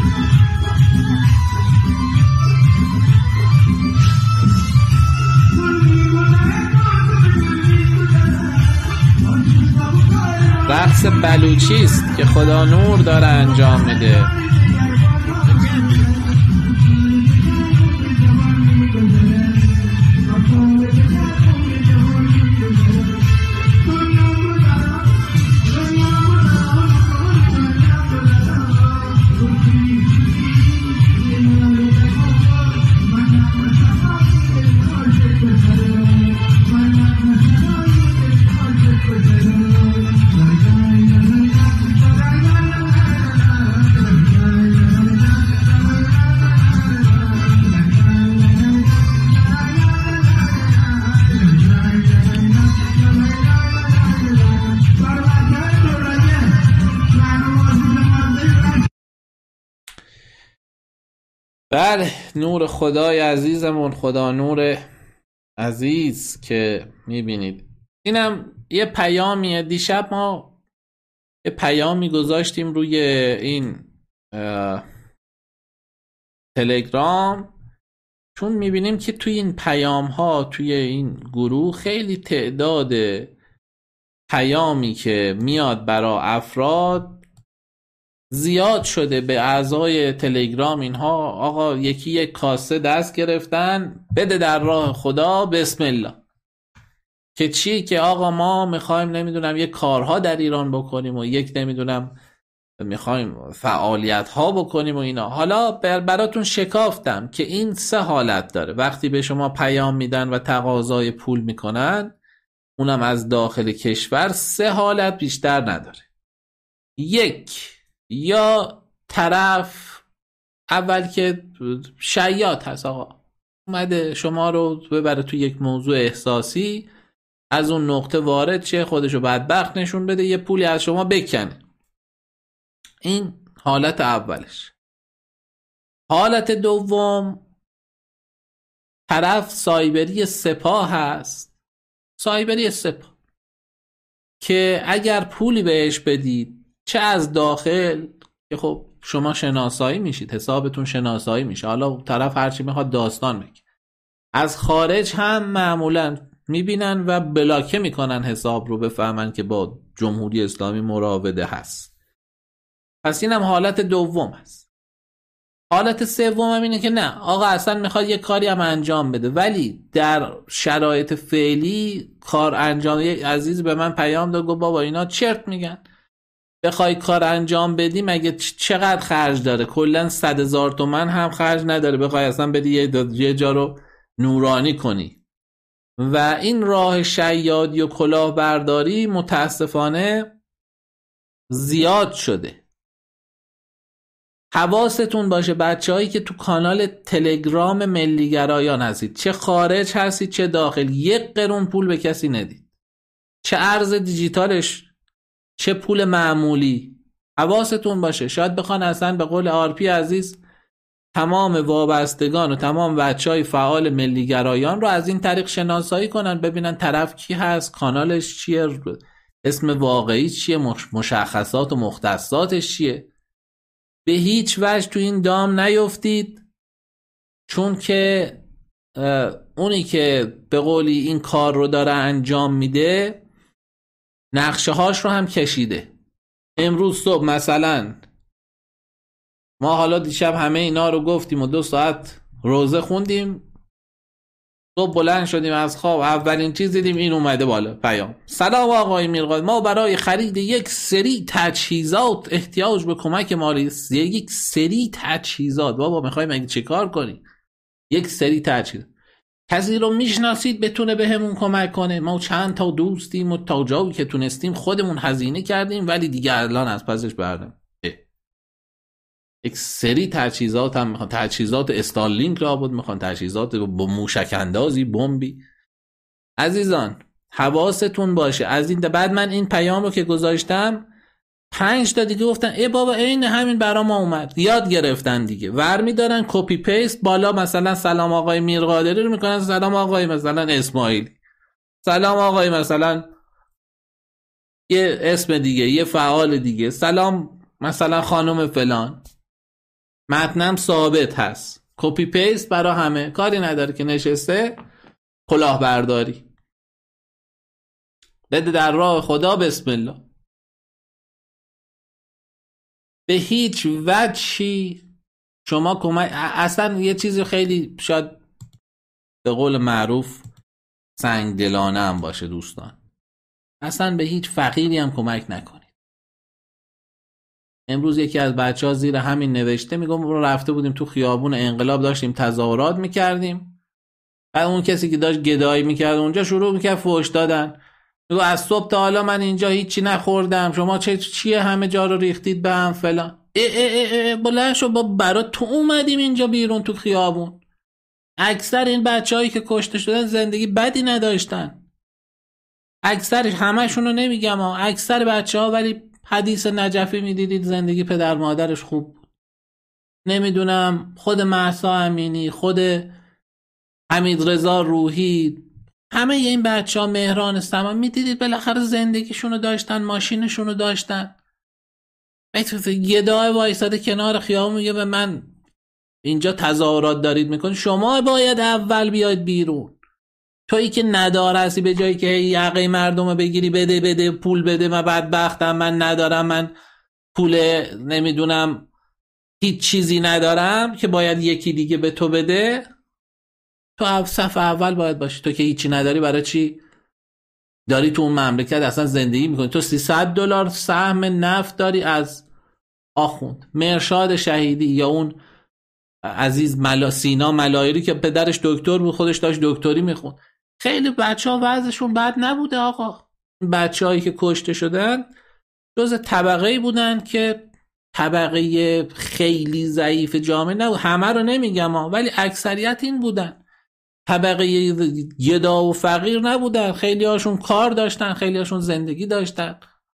[SPEAKER 1] رقص بلوچی است که خدا نور داره انجام میده. بله، نور خدای عزیزمون، خدا نور عزیز که میبینید. اینم یه پیامیه. دیشب ما یه پیامی گذاشتیم روی این تلگرام، چون میبینیم که توی این پیام ها توی این گروه خیلی تعداد پیامی که میاد برای افراد زیاد شده به اعضای تلگرام. اینها آقا یکی یک کاسه دست گرفتن، بده در راه خدا بسم الله. که چی؟ که آقا ما میخوایم نمیدونم یک کارها در ایران بکنیم و یک نمیدونم میخوایم فعالیت ها بکنیم و اینا. حالا براتون شکافتم که این 3 حالت داره. وقتی به شما پیام میدن و تقاضای پول میکنن، اونم از داخل کشور، 3 حالت بیشتر نداره. 1، یا طرف اول که شیاد هست، آقا اومده شما رو ببره تو یک موضوع احساسی، از اون نقطه وارد شه، خودشو بدبخت نشون بده، یه پولی از شما بکنه. این حالت اولش. حالت دوم، طرف سایبری سپاه هست. سایبری سپاه که اگر پولی بهش بدید، چه از داخل که خب شما شناسایی میشید، حسابتون شناسایی میشه، حالا طرف هرچی میخواد داستان بگه، از خارج هم معمولا میبینن و بلاکه میکنن حساب رو، بفهمن که با جمهوری اسلامی مراوده هست. پس اینم حالت دوم هست. حالت سوم هم اینه که نه آقا اصلا میخواد یک کاری هم انجام بده، ولی در شرایط فعلی کار انجام. یک عزیز به من پیام داد، گفت بابا اینا چرت میگن، بخوای کار انجام بدی مگه چقدر خرج داره؟ کلن 100,000 تومان هم خرج نداره بخوای اصلا بدی یه جا رو نورانی کنی. و این راه شیادی و کلاهبرداری متاسفانه زیاد شده. حواستون باشه بچه‌هایی که تو کانال تلگرام ملیگرایان هستید، چه خارج هستید چه داخل، 1 قرون پول به کسی ندید، چه ارز دیجیتالش چه پول معمولی. حواستون باشه. شاید بخوان اصلا به قول آرپی عزیز تمام وابستگان و تمام بچهای فعال ملیگرایان رو از این طریق شناسایی کنن، ببینن طرف کی هست، کانالش چیه، اسم واقعی چیه، مشخصات و مختصاتش چیه. به هیچ وجه تو این دام نیفتید، چون که اونی که به قولی این کار رو داره انجام میده نقشه هاش رو هم کشیده. امروز صبح مثلا ما حالا دیشب همه اینا رو گفتیم و 2 ساعت روزه خوندیم، صبح بلند شدیم از خواب، اولین چیز دیدیم این اومده بالا پیام: سلام آقای میرقادری، ما برای خرید یک سری تجهیزات احتیاج به کمک مالی. یک سری تجهیزات؟ بابا میخوای مگه چه کار کنی؟ یک سری تجهیزات. کسی رو میشناسید بتونه به همون کمک کنه؟ ما چند تا دوستیم و تا جایی که تونستیم خودمون هزینه کردیم ولی دیگه الان از پسش بردم. یک سری تجهیزات هم میخوان، تجهیزات استارلینک را بود، میخوان تجهیزات با موشک اندازی، بمبی. عزیزان حواستون باشه. از این بعد من این پیام رو که گذاشتم 5 تا دیگه گفتن ای بابا این همین برا ما اومد. یاد گرفتن دیگه، ور میدارن کپی پیست بالا، مثلا سلام آقای میرقادری رو میکنن سلام آقای مثلا اسماعیلی، سلام آقای مثلا یه اسم دیگه، یه فعال دیگه، سلام مثلا خانم فلان. متنم ثابت هست، کپی پیست برا همه، کاری نداره که نشسته کلاهبرداری. بده در راه خدا بسم الله. به هیچ وجهی شما کمک، اصلا یه چیزی خیلی شاید به قول معروف سنگدلانه هم باشه دوستان، اصلا به هیچ فقیری هم کمک نکنید. امروز یکی از بچه‌ها زیر همین نوشته، میگم رفته بودیم تو خیابون انقلاب داشتیم تظاهرات میکردیم، بعد اون کسی که داشت گدایی میکرد اونجا شروع میکرد فحش دادن، میگه از صبح تا حالا من اینجا هیچی نخوردم، شما چیه همه جا رو ریختید به هم فلان. بلند شو، با برا تو اومدیم اینجا بیرون تو خیابون. اکثر این بچه‌هایی که کشته شدن زندگی بدی نداشتن، اکثرش، همشون رو نمیگم ها، اکثر بچه‌ها، ولی حدیث نجفی میدیدید زندگی پدر مادرش خوب بود. نمیدونم خود مهسا امینی، خود حمید رضا روحی، همه این بچه‌ها، مهران سما، میدیدید بالاخره زندگیشونو داشتن، ماشینشونو داشتن. یه دای وایساده کنار خیابون میگه به من اینجا تظاهرات دارید میکنید، شما باید اول بیاید بیرون. تویی که نداره هستی، به جایی که یقه مردم بگیری بده پول بده، من بدبختم، من ندارم، من پول نمیدونم هیچ چیزی ندارم که باید یکی دیگه به تو بده. تو صف اول باید باشی. تو که هیچی نداری برای چی داری تو اون مملکت اصلا زندگی میکنی؟ تو $300 سهم نفت داری از آخوند مرشاد شهیدی یا اون عزیز سینا ملایری که پدرش دکتر بود، خودش داشت دکتری میخوند. خیلی بچه‌ها وضعشون بد نبوده آقا. بچه‌هایی که کشته شدن جز طبقه‌ای بودن که طبقه خیلی ضعیف جامعه نبود، همه رو نمیگم ولی اکثریت این بودن. طبقه گدا و فقیر نبودن، خیلی هاشون کار داشتن، خیلی هاشون زندگی داشتن،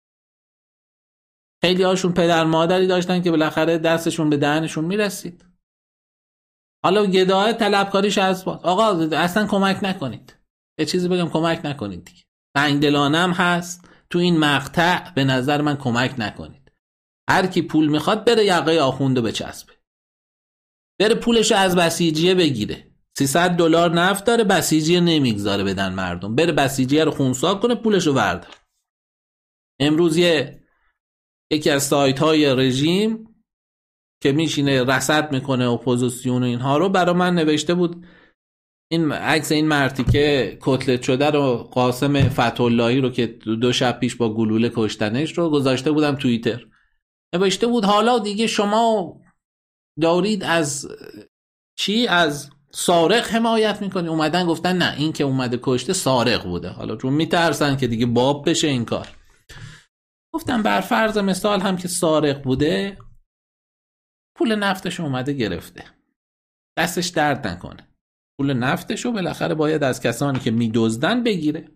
[SPEAKER 1] خیلی هاشون پدر مادری داشتن که بالاخره دستشون به دهنشون میرسید. حالا گداه طلبکاریش از باز. آقا اصلا کمک نکنید. یه چیزی بگم، کمک نکنید دیگه. سنگدلانم هست تو این مقطع، به نظر من کمک نکنید. هر کی پول میخواد بره یقه آخونده بچسبه، بره پولش از بسیجیه بگیره. $300 نفت داره، بسیجیه نمیگذاره بدن مردم، بره بسیجیه رو خونسا کنه، پولش رو برداره. امروز یکی از سایت های رژیم که میشینه رصد میکنه اپوزیسیون و اینها رو، برای من نوشته بود این عکس این مرتی که کتلت شده رو، قاسم فتح‌اللهی رو که 2 شب پیش با گلوله کشتنش رو، گذاشته بودم توییتر. نوشته بود حالا دیگه شما دارید از چی؟ از سارق حمایت میکنی. اومدن گفتن نه، این که اومده کشته سارق بوده. حالا چون میترسن که دیگه باب بشه این کار، گفتم بر فرض مثال هم که سارق بوده، پول نفتش اومده گرفته، دستش درد نکنه، پول نفتشو بالاخره باید از کسانی که میدزدن بگیره.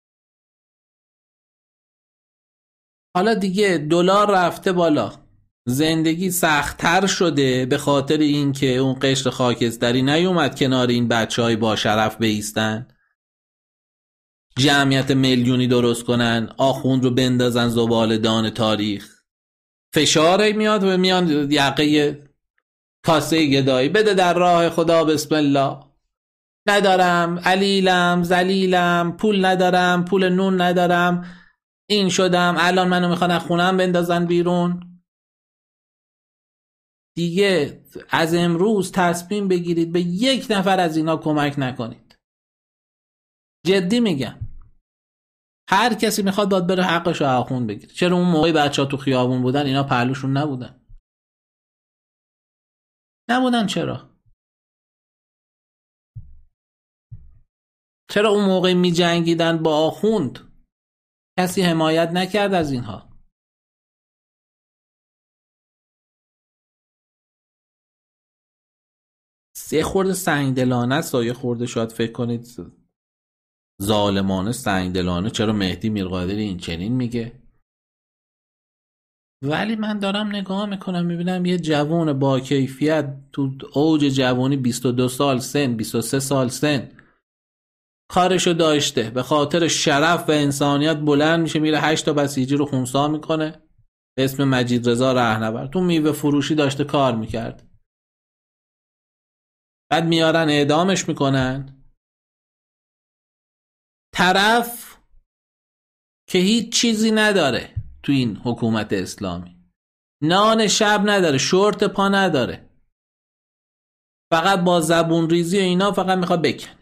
[SPEAKER 1] حالا دیگه دلار رفته بالا، زندگی سخت‌تر شده به خاطر این که اون قشر خاکستری نیومد کنار این بچهای با شرف بایستن، جمعیت میلیونی درست کنن، آخوند رو بندازن زباله‌دان تاریخ. فشار میاد و میان یقه کاسه گدایی، بده در راه خدا بسم الله، ندارم، علیلم، ذلیلم، پول ندارم، پول نون ندارم، این شدم الان منو میخوان از خونم بندازن بیرون. دیگه از امروز تصمیم بگیرید به یک نفر از اینا کمک نکنید. جدی میگم. هر کسی میخواد باید بره حقشو آخوند بگیره. چرا اون موقع بچه‌ها تو خیابون بودن اینا پهلوشون نبودن؟ چرا اون موقع می جنگیدن با آخوند کسی حمایت نکرد از اینها؟ یه خورده سنگدلانه است و یه خورده شاید فکر کنید ظالمانه سنگدلانه چرا مهدی میرقادری این چنین میگه، ولی من دارم نگاه میکنم میبینم یه جوان با کیفیت تو اوج جوانی 22 سال سن 23 سال سن کارشو داشته، به خاطر شرف و انسانیت بلند میشه میره 8 تا بسیجی رو خونسا میکنه به اسم مجید رضا رهنورد. تو میوه فروشی داشته کار میکرد، بعد میارن اعدامش میکنن. طرف که هیچ چیزی نداره تو این حکومت اسلامی، نان شب نداره، شورت پا نداره، فقط با زبون ریزی و اینا فقط میخواد بکنه،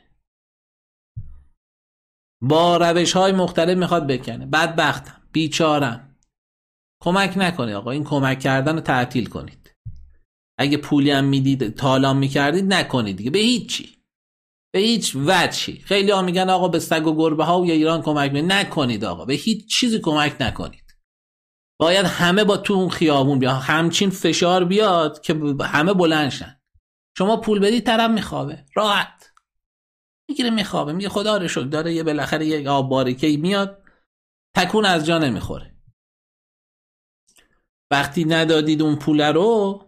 [SPEAKER 1] با روش های مختلف میخواد بکنه. بدبختم، بیچارم. کمک نکنید آقا، این کمک کردن رو تعطیل کنید. اگه پولی هم میدید تالان میکردید نکنید دیگه، به هیچی، به هیچ وجهی. خیلی ها میگن آقا به سگ و گربه ها و ایران کمک نکنید آقا، به هیچ چیزی کمک نکنید. باید همه با تو اون خیابون بیان، همچین فشار بیاد که همه بلند شن. شما پول بدید طرف میخوابه راحت میگیره میخوابه، میگه خدا رو شکر داره یه بالاخره یک آب باریکه‌ای میاد، تکون از جا نمیخوره. وقتی ندادید اون پول رو،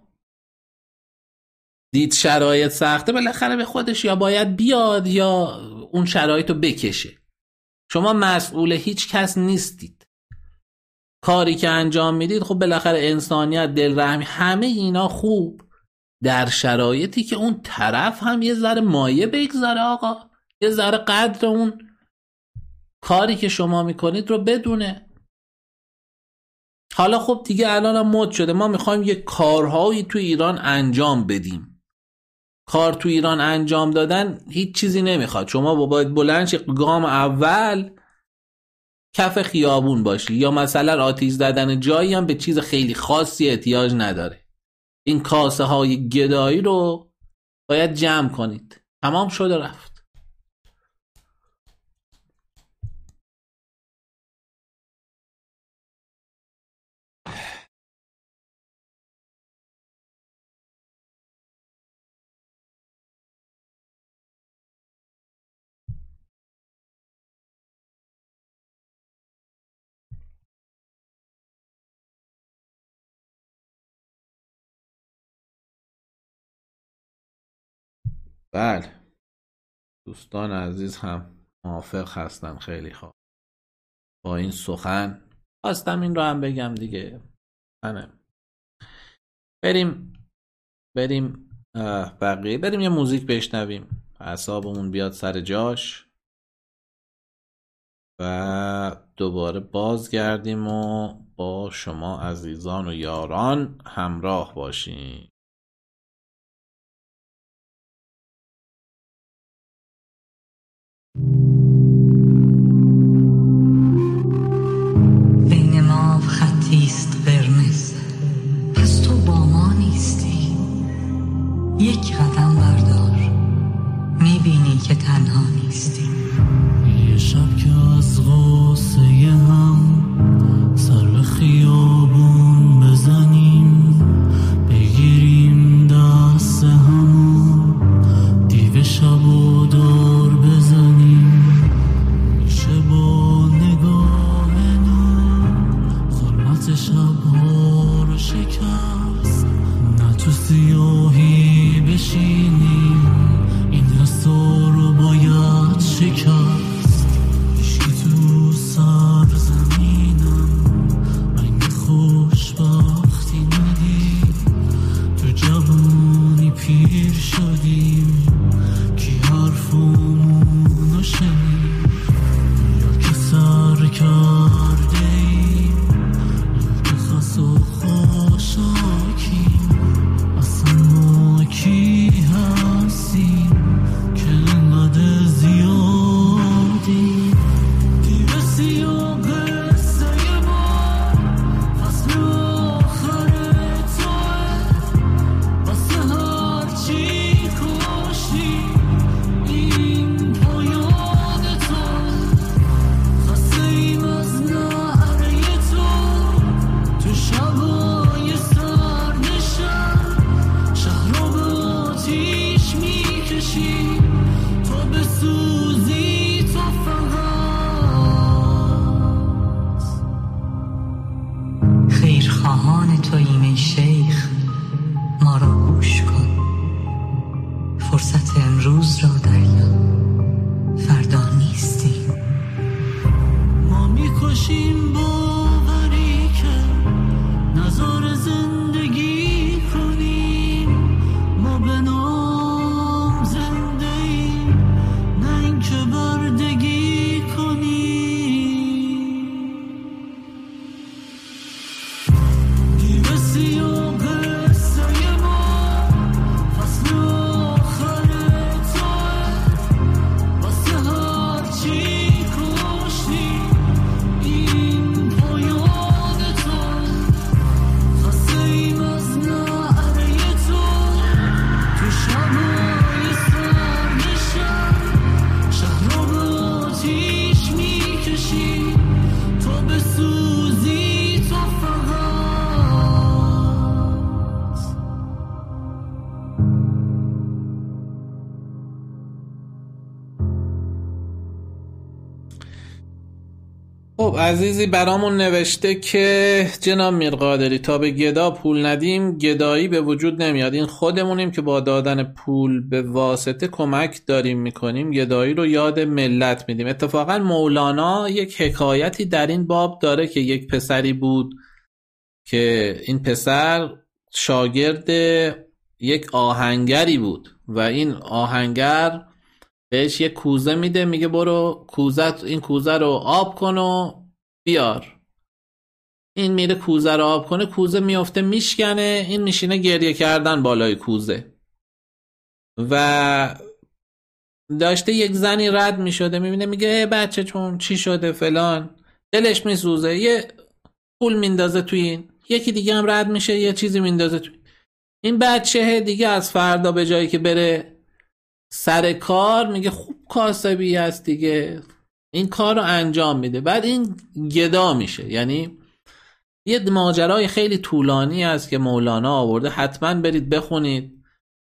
[SPEAKER 1] دید شرایط سخته، بالاخره به خودش یا باید بیاد یا اون شرایط رو بکشه. شما مسئول هیچ کس نیستید. کاری که انجام میدید خب بالاخره انسانیت، دلرحمی، همه اینا خوب در شرایطی که اون طرف هم یه ذره مایه بگذاره آقا، یه ذره قدر اون کاری که شما میکنید رو بدونه. حالا خب دیگه الان هم مد شده، ما میخوایم یه کارهایی تو ایران انجام بدیم. کار تو ایران انجام دادن هیچ چیزی نمیخواد. شما باید بلند شی گام اول کف خیابون باشی، یا مثلا آتیش زدن جایی هم به چیز خیلی خاصی احتیاج نداره. این کاسه های گدایی رو باید جمع کنید. تمام شده رفت. بله دوستان عزیز هم موافق هستن، خیلی خوب با این سخن. خواستم این رو هم بگم دیگه. بریم بقیه، بریم یه موزیک بشنویم اعصابمون بیاد سر جاش و دوباره بازگردیم و با شما عزیزان و یاران همراه باشیم.
[SPEAKER 2] بین ما خطیست قرمز، پس تو با ما نیستی. یک قدم بردار، میبینی که تنها نیستی.
[SPEAKER 9] یه شب که از غصه هم سر به خیابون بزنیم، بگیری
[SPEAKER 1] خب عزیزی برامون نوشته که جناب میرقادری تا به گدا پول ندیم گدایی به وجود نمیاد. این خودمونیم که با دادن پول به واسطه کمک داریم میکنیم، گدایی رو یاد ملت میدیم. اتفاقا مولانا یک حکایتی در این باب داره که یک پسری بود که این پسر شاگرد یک آهنگری بود و این آهنگر بهش یک کوزه میده، میگه برو این کوزه رو آب کن و بیار. این میره کوزه رو آب کنه، کوزه میفته میشکنه، این میشینه گریه کردن بالای کوزه و داشته یک زنی رد میشده میبینه، میگه بچه چون چی شده فلان، دلش میسوزه، یه پول میندازه توی این، یکی دیگه هم رد میشه یه چیزی میندازه توی این بچه دیگه. از فردا به جایی که بره سر کار میگه خوب کاسبی هست دیگه، این کار رو انجام میده، بعد این گدا میشه. یعنی یه ماجرای خیلی طولانی است که مولانا آورده، حتما برید بخونید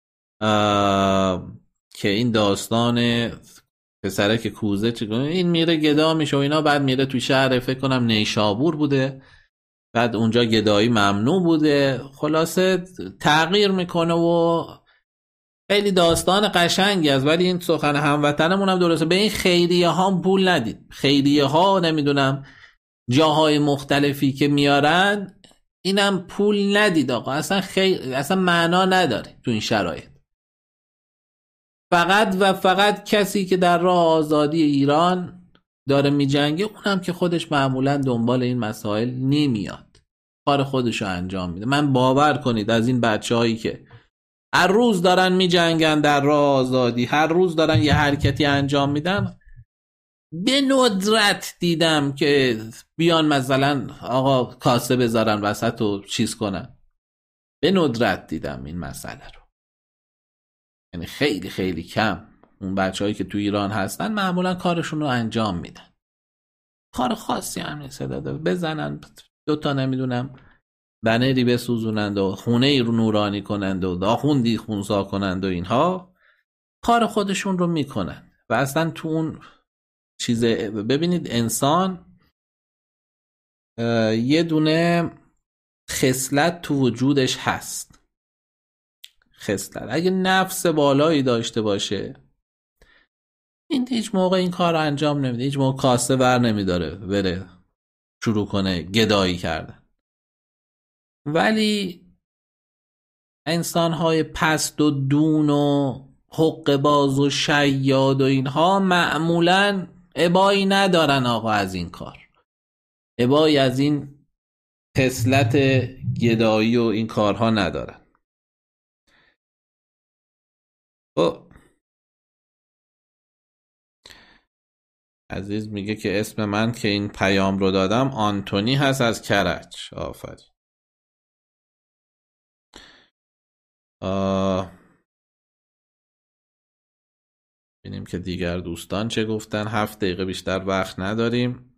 [SPEAKER 1] که این داستان پسره که کوزه چیکنه، این میره گدا میشه و اینا، بعد میره توی شهر فکر کنم نیشابور بوده، بعد اونجا گدایی ممنوع بوده، خلاصه تغییر میکنه و خیلی داستان قشنگی است. ولی این سخن هموطنمون هم درسته، به این خیریه ها پول ندید. خیریه ها نمیدونم جاهای مختلفی که میارن اینم پول ندید آقا، اصلا معنا نداره تو این شرایط. فقط کسی که در راه آزادی ایران داره میجنگه، اونم که خودش معمولا دنبال این مسائل نمیاد، کار خودشو انجام میده. من باور کنید از این بچه‌هایی که هر روز دارن میجنگن در راه آزادی، هر روز دارن یه حرکتی انجام میدن، به ندرت دیدم که بیان مثلا آقا کاسه بذارن وسط و چیز کنن. به ندرت دیدم این مسئله رو، یعنی خیلی خیلی کم. اون بچه‌هایی که تو ایران هستن معمولا کارشون رو انجام میدن، کار خاصی هم نیست، بزنن دوتا نمیدونم بنری بسوزونند و خونه ای رو نورانی کنند و داخوندی خونسا کنند و اینها، کار خودشون رو میکنن و اصلا تو اون چیزه. ببینید انسان یه دونه خصلت تو وجودش هست، خصلت. اگه نفس بالایی داشته باشه این هیچ موقع این کار رو انجام نمیده، هیچ موقع کاسه ور نمیداره بره شروع کنه گدایی کردن. ولی انسان‌های پست و دون و حق باز و شیاد و اینها معمولاً ابایی ندارن آقا از این کار، ابایی از این خصلت گدایی و این کارها ندارن. عزیز میگه که اسم من که این پیام رو دادم آنتونی هست از کرج. آفرین. ببینیم که دیگر دوستان چه گفتن. 7 دقیقه بیشتر وقت نداریم.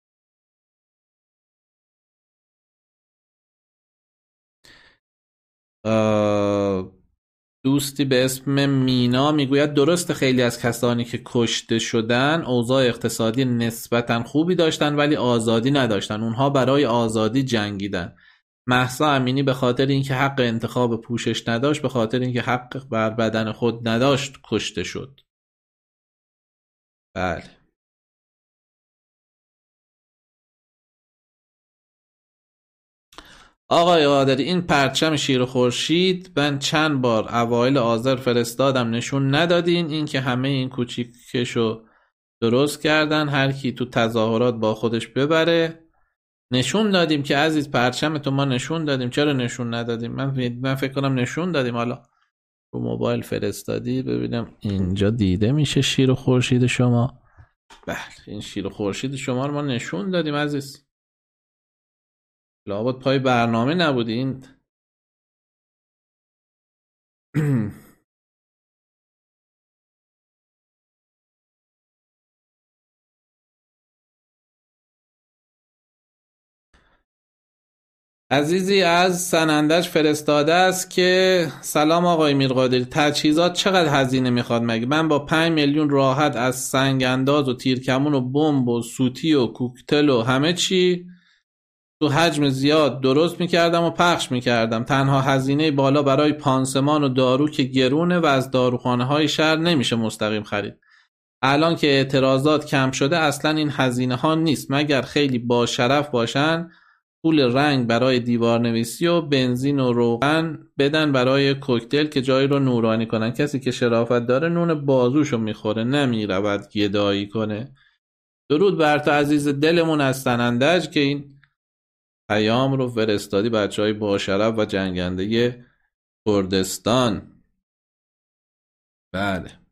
[SPEAKER 1] دوستی به اسم مینا میگوید درست خیلی از کسانی که کشته شدن اوضاع اقتصادی نسبتا خوبی داشتن ولی آزادی نداشتن، اونها برای آزادی جنگیدن. مهسا امینی به خاطر اینکه حق انتخاب پوشش نداشت، به خاطر اینکه حق بر بدن خود نداشت کشته شد. بله. آقای قادری این پرچم شیر و خورشید من چند بار اوایل آذر فرستادم نشون ندادین، این که همه این کوچیکشو درست کردن هر کی تو تظاهرات با خودش ببره. نشون دادیم که عزیز پرچم تو ما نشون دادیم، چرا نشون ندادیم؟ من فکر کنم نشون دادیم. حالا رو موبایل فرستادی ببینم اینجا دیده میشه شیر و خورشید شما. بله این شیر و خورشید شما رو ما نشون دادیم عزیز. لابد پای برنامه نبودین. عزیزی از سنندج فرستاده است که سلام آقای میرقادری، تجهیزات چقدر هزینه میخواد مگه؟ من با 5 میلیون راحت از سنگ انداز و تیرکمون و بمب و سوتی و کوکتل و همه چی تو حجم زیاد درست میکردم و پخش میکردم. تنها هزینه بالا برای پانسمان و دارو که گرونه و از داروخانه های شهر نمیشه مستقیم خرید. الان که اعتراضات کم شده اصلا این هزینه ها نیست مگر خیلی با شرف باشن پول رنگ برای دیوار نویسی و بنزین و روغن بدن برای کوکتل که جایی رو نورانی کنن. کسی که شرافت داره نون بازوشو میخوره نمیرود گدایی کنه. درود بر تو عزیز دلمون از سنندج که این پیام رو فرستادی. بچهای با شرف و جنگنده کردستان. بله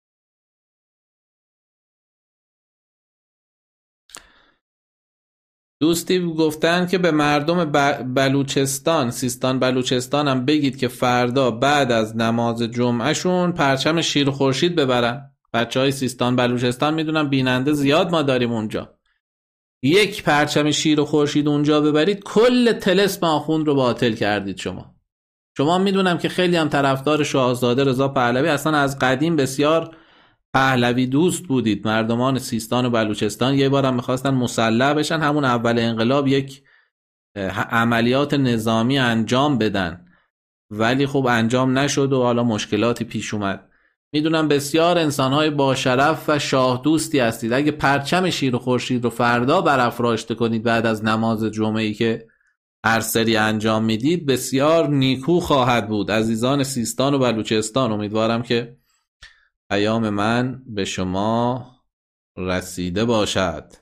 [SPEAKER 1] دوستی گفتن که به مردم بلوچستان، سیستان بلوچستان هم بگید که فردا بعد از نماز جمعهشون پرچم شیر و خورشید ببرن. بچهای سیستان بلوچستان میدونم بیننده زیاد ما داریم اونجا. یک پرچم شیر و خورشید اونجا ببرید کل طلسم آخوند رو باطل کردید. شما میدونم که خیلی هم طرفدار شاهزاده رضا پهلوی، اصلا از قدیم بسیار پهلوی دوست بودید. مردمان سیستان و بلوچستان یه بار هم میخواستن مسلح بشن، همون اول انقلاب یک عملیات نظامی انجام بدن ولی خب انجام نشد و حالا مشکلاتی پیش اومد. میدونم بسیار انسانهای با شرف و شاه دوستی هستید. اگه پرچم شیر و خورشید رو فردا برافراشته کنید بعد از نماز جمعه‌ای که هر سری انجام میدید بسیار نیکو خواهد بود. عزیزان سیستان و بلوچستان امیدوارم که پیام من به شما رسیده باشد.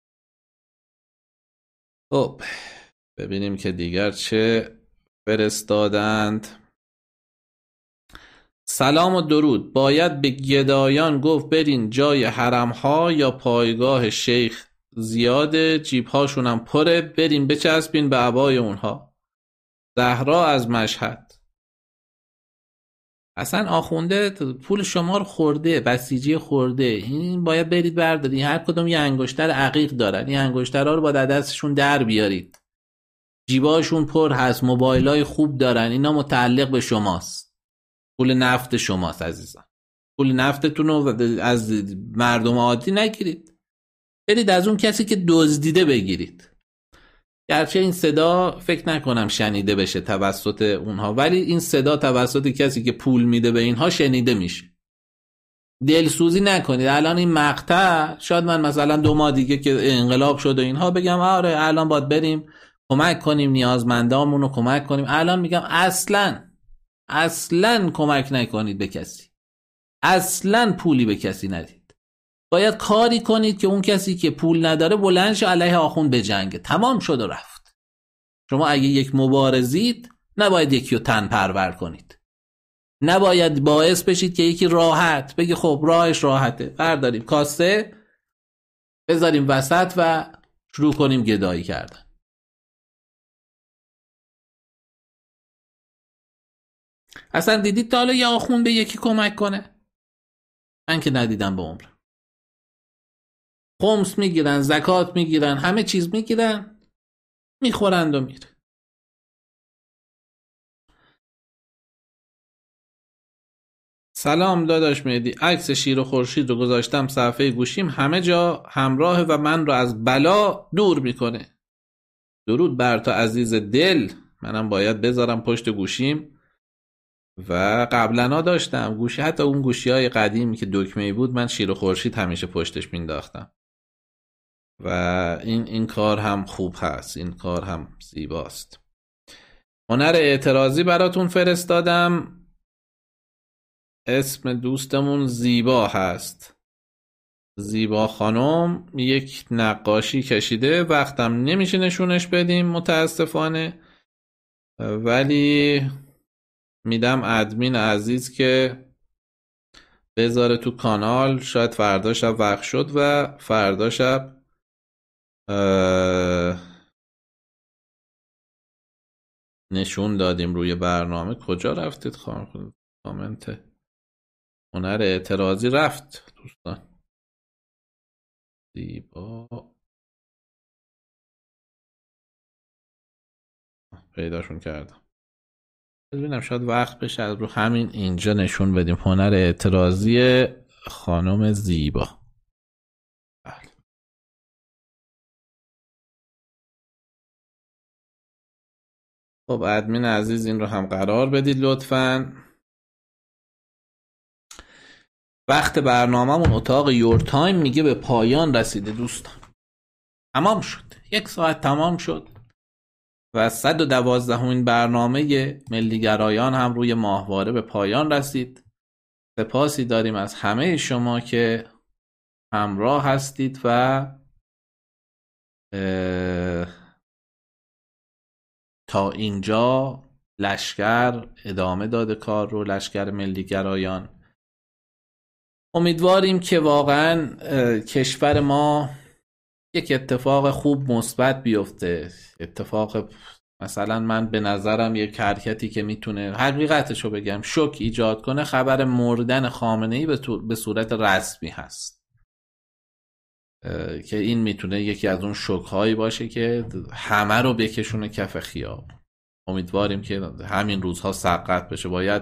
[SPEAKER 1] خب ببینیم که دیگر چه فرستادند. سلام و درود. باید به گدایان گفت برین جای حرمها یا پایگاه شیخ زیاد جیبهاشون هم پره، برین بچسبین به عبای اونها. زهرا از مشهد. اصلا آخونده پول شما رو خورده، بسیجی خورده، این باید برید بردارید. هر کدوم یه انگشتر عقیق دارن، این انگشترها رو باید از دستشون در بیارید. جیباشون پر هست، موبایلای خوب دارن، اینا متعلق به شماست. پول نفت شماست عزیزان. پول نفتتون رو از مردم عادی نگیرید، برید از اون کسی که دزدیده بگیرید. گرچه این صدا فکر نکنم شنیده بشه توسط اونها، ولی این صدا توسط کسی که پول میده به اینها شنیده میشه. دلسوزی نکنید. الان این مقطع شاید من مثلا 2 ماه دیگه که انقلاب شد و اینها بگم آره الان باید بریم کمک کنیم نیازمندامون رو کمک کنیم. الان میگم اصلاً کمک نکنید به کسی، اصلاً پولی به کسی ندید. باید کاری کنید که اون کسی که پول نداره بلند شه علیه آخوند بجنگه. تمام شد و رفت. شما اگه یک مبارزید نباید یکی رو تن پرور کنید، نباید باعث بشید که یکی راحت بگه خب راهش راحته، برداریم کاسه بذاریم وسط و شروع کنیم گدایی کردن. اصلا دیدید تا حالا یه آخوند به یکی کمک کنه؟ من که ندیدم به عمرم. خمس میگیرن، زکات میگیرن، همه چیز میگیرن، میخورند و میره. سلام داداش مهدی، عکس شیر و خورشید رو گذاشتم صفحه گوشیم، همه جا همراه و من رو از بلا دور میکنه. درود بر تو عزیز دل. منم باید بذارم پشت گوشیم و قبلا داشتم گوشی، حتی اون گوشی های قدیمی که دکمه‌ای بود من شیر و خورشید همیشه پشتش مینداختم و این کار هم خوب هست، این کار هم زیباست. هنر اعتراضی براتون فرستادم. اسم دوستمون زیبا هست، زیبا خانم. یک نقاشی کشیده، وقتم نمیشه نشونش بدیم متاسفانه، ولی میدم ادمین عزیز که بذاره تو کانال. شاید فردا شب وقت شد و فردا شب نشون دادیم روی برنامه. کجا رفتید کامنت هنر اعتراضی رفت دوستان. زیبا پیداشون کردم. ببینم شاید وقت بشه از رو همین اینجا نشون بدیم هنر اعتراضی خانم زیبا. بله. خب ادمین عزیز این رو هم قرار بدید لطفاً. وقت برنامه‌مون اتاق یور تایم میگه به پایان رسیده دوستان. تمام شد. 1 ساعت تمام شد. و 112مین برنامه ملیگرایان هم روی ماهواره به پایان رسید. سپاسی داریم از همه شما که همراه هستید و تا اینجا لشکر ادامه داده کار رو، لشکر ملیگرایان. امیدواریم که واقعا کشور ما یک اتفاق خوب مثبت بیفته. اتفاق مثلا من به نظرم یک حرکتی که میتونه حقیقتشو بگم شوک ایجاد کنه خبر مردن خامنه‌ای به صورت رسمی هست که این میتونه یکی از اون شوک هایی باشه که همه رو بکشونه کف خیاب. امیدواریم که همین روزها سقط بشه. باید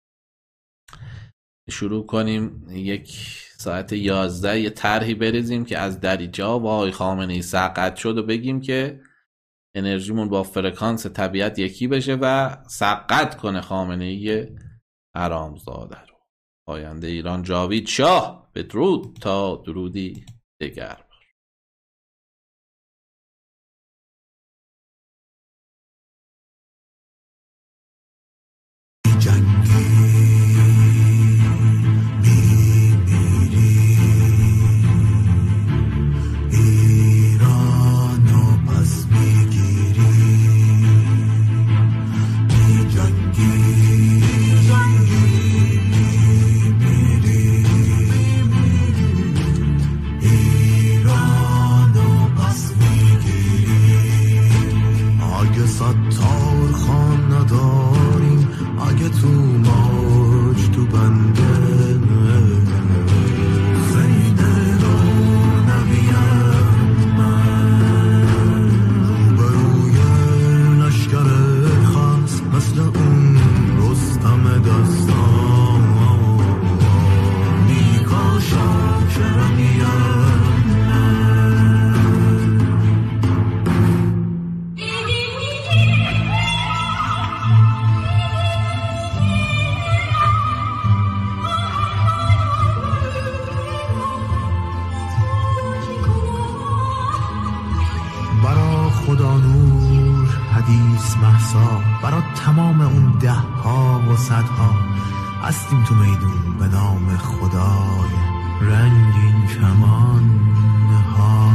[SPEAKER 1] شروع کنیم 1:11 یه طرحی بریزیم که از دریجا وای خامنه‌ای سقط شد و بگیم که انرژیمون با فرکانس طبیعت یکی بشه و سقط کنه خامنه‌ای حرامزاده رو. آینده ایران جاوید شاه. بدرود تا درودی دگر.
[SPEAKER 8] برای تمام اون 10 ها و 100 ها هستیم تو میدون به نام خدای رنگین کمان ها.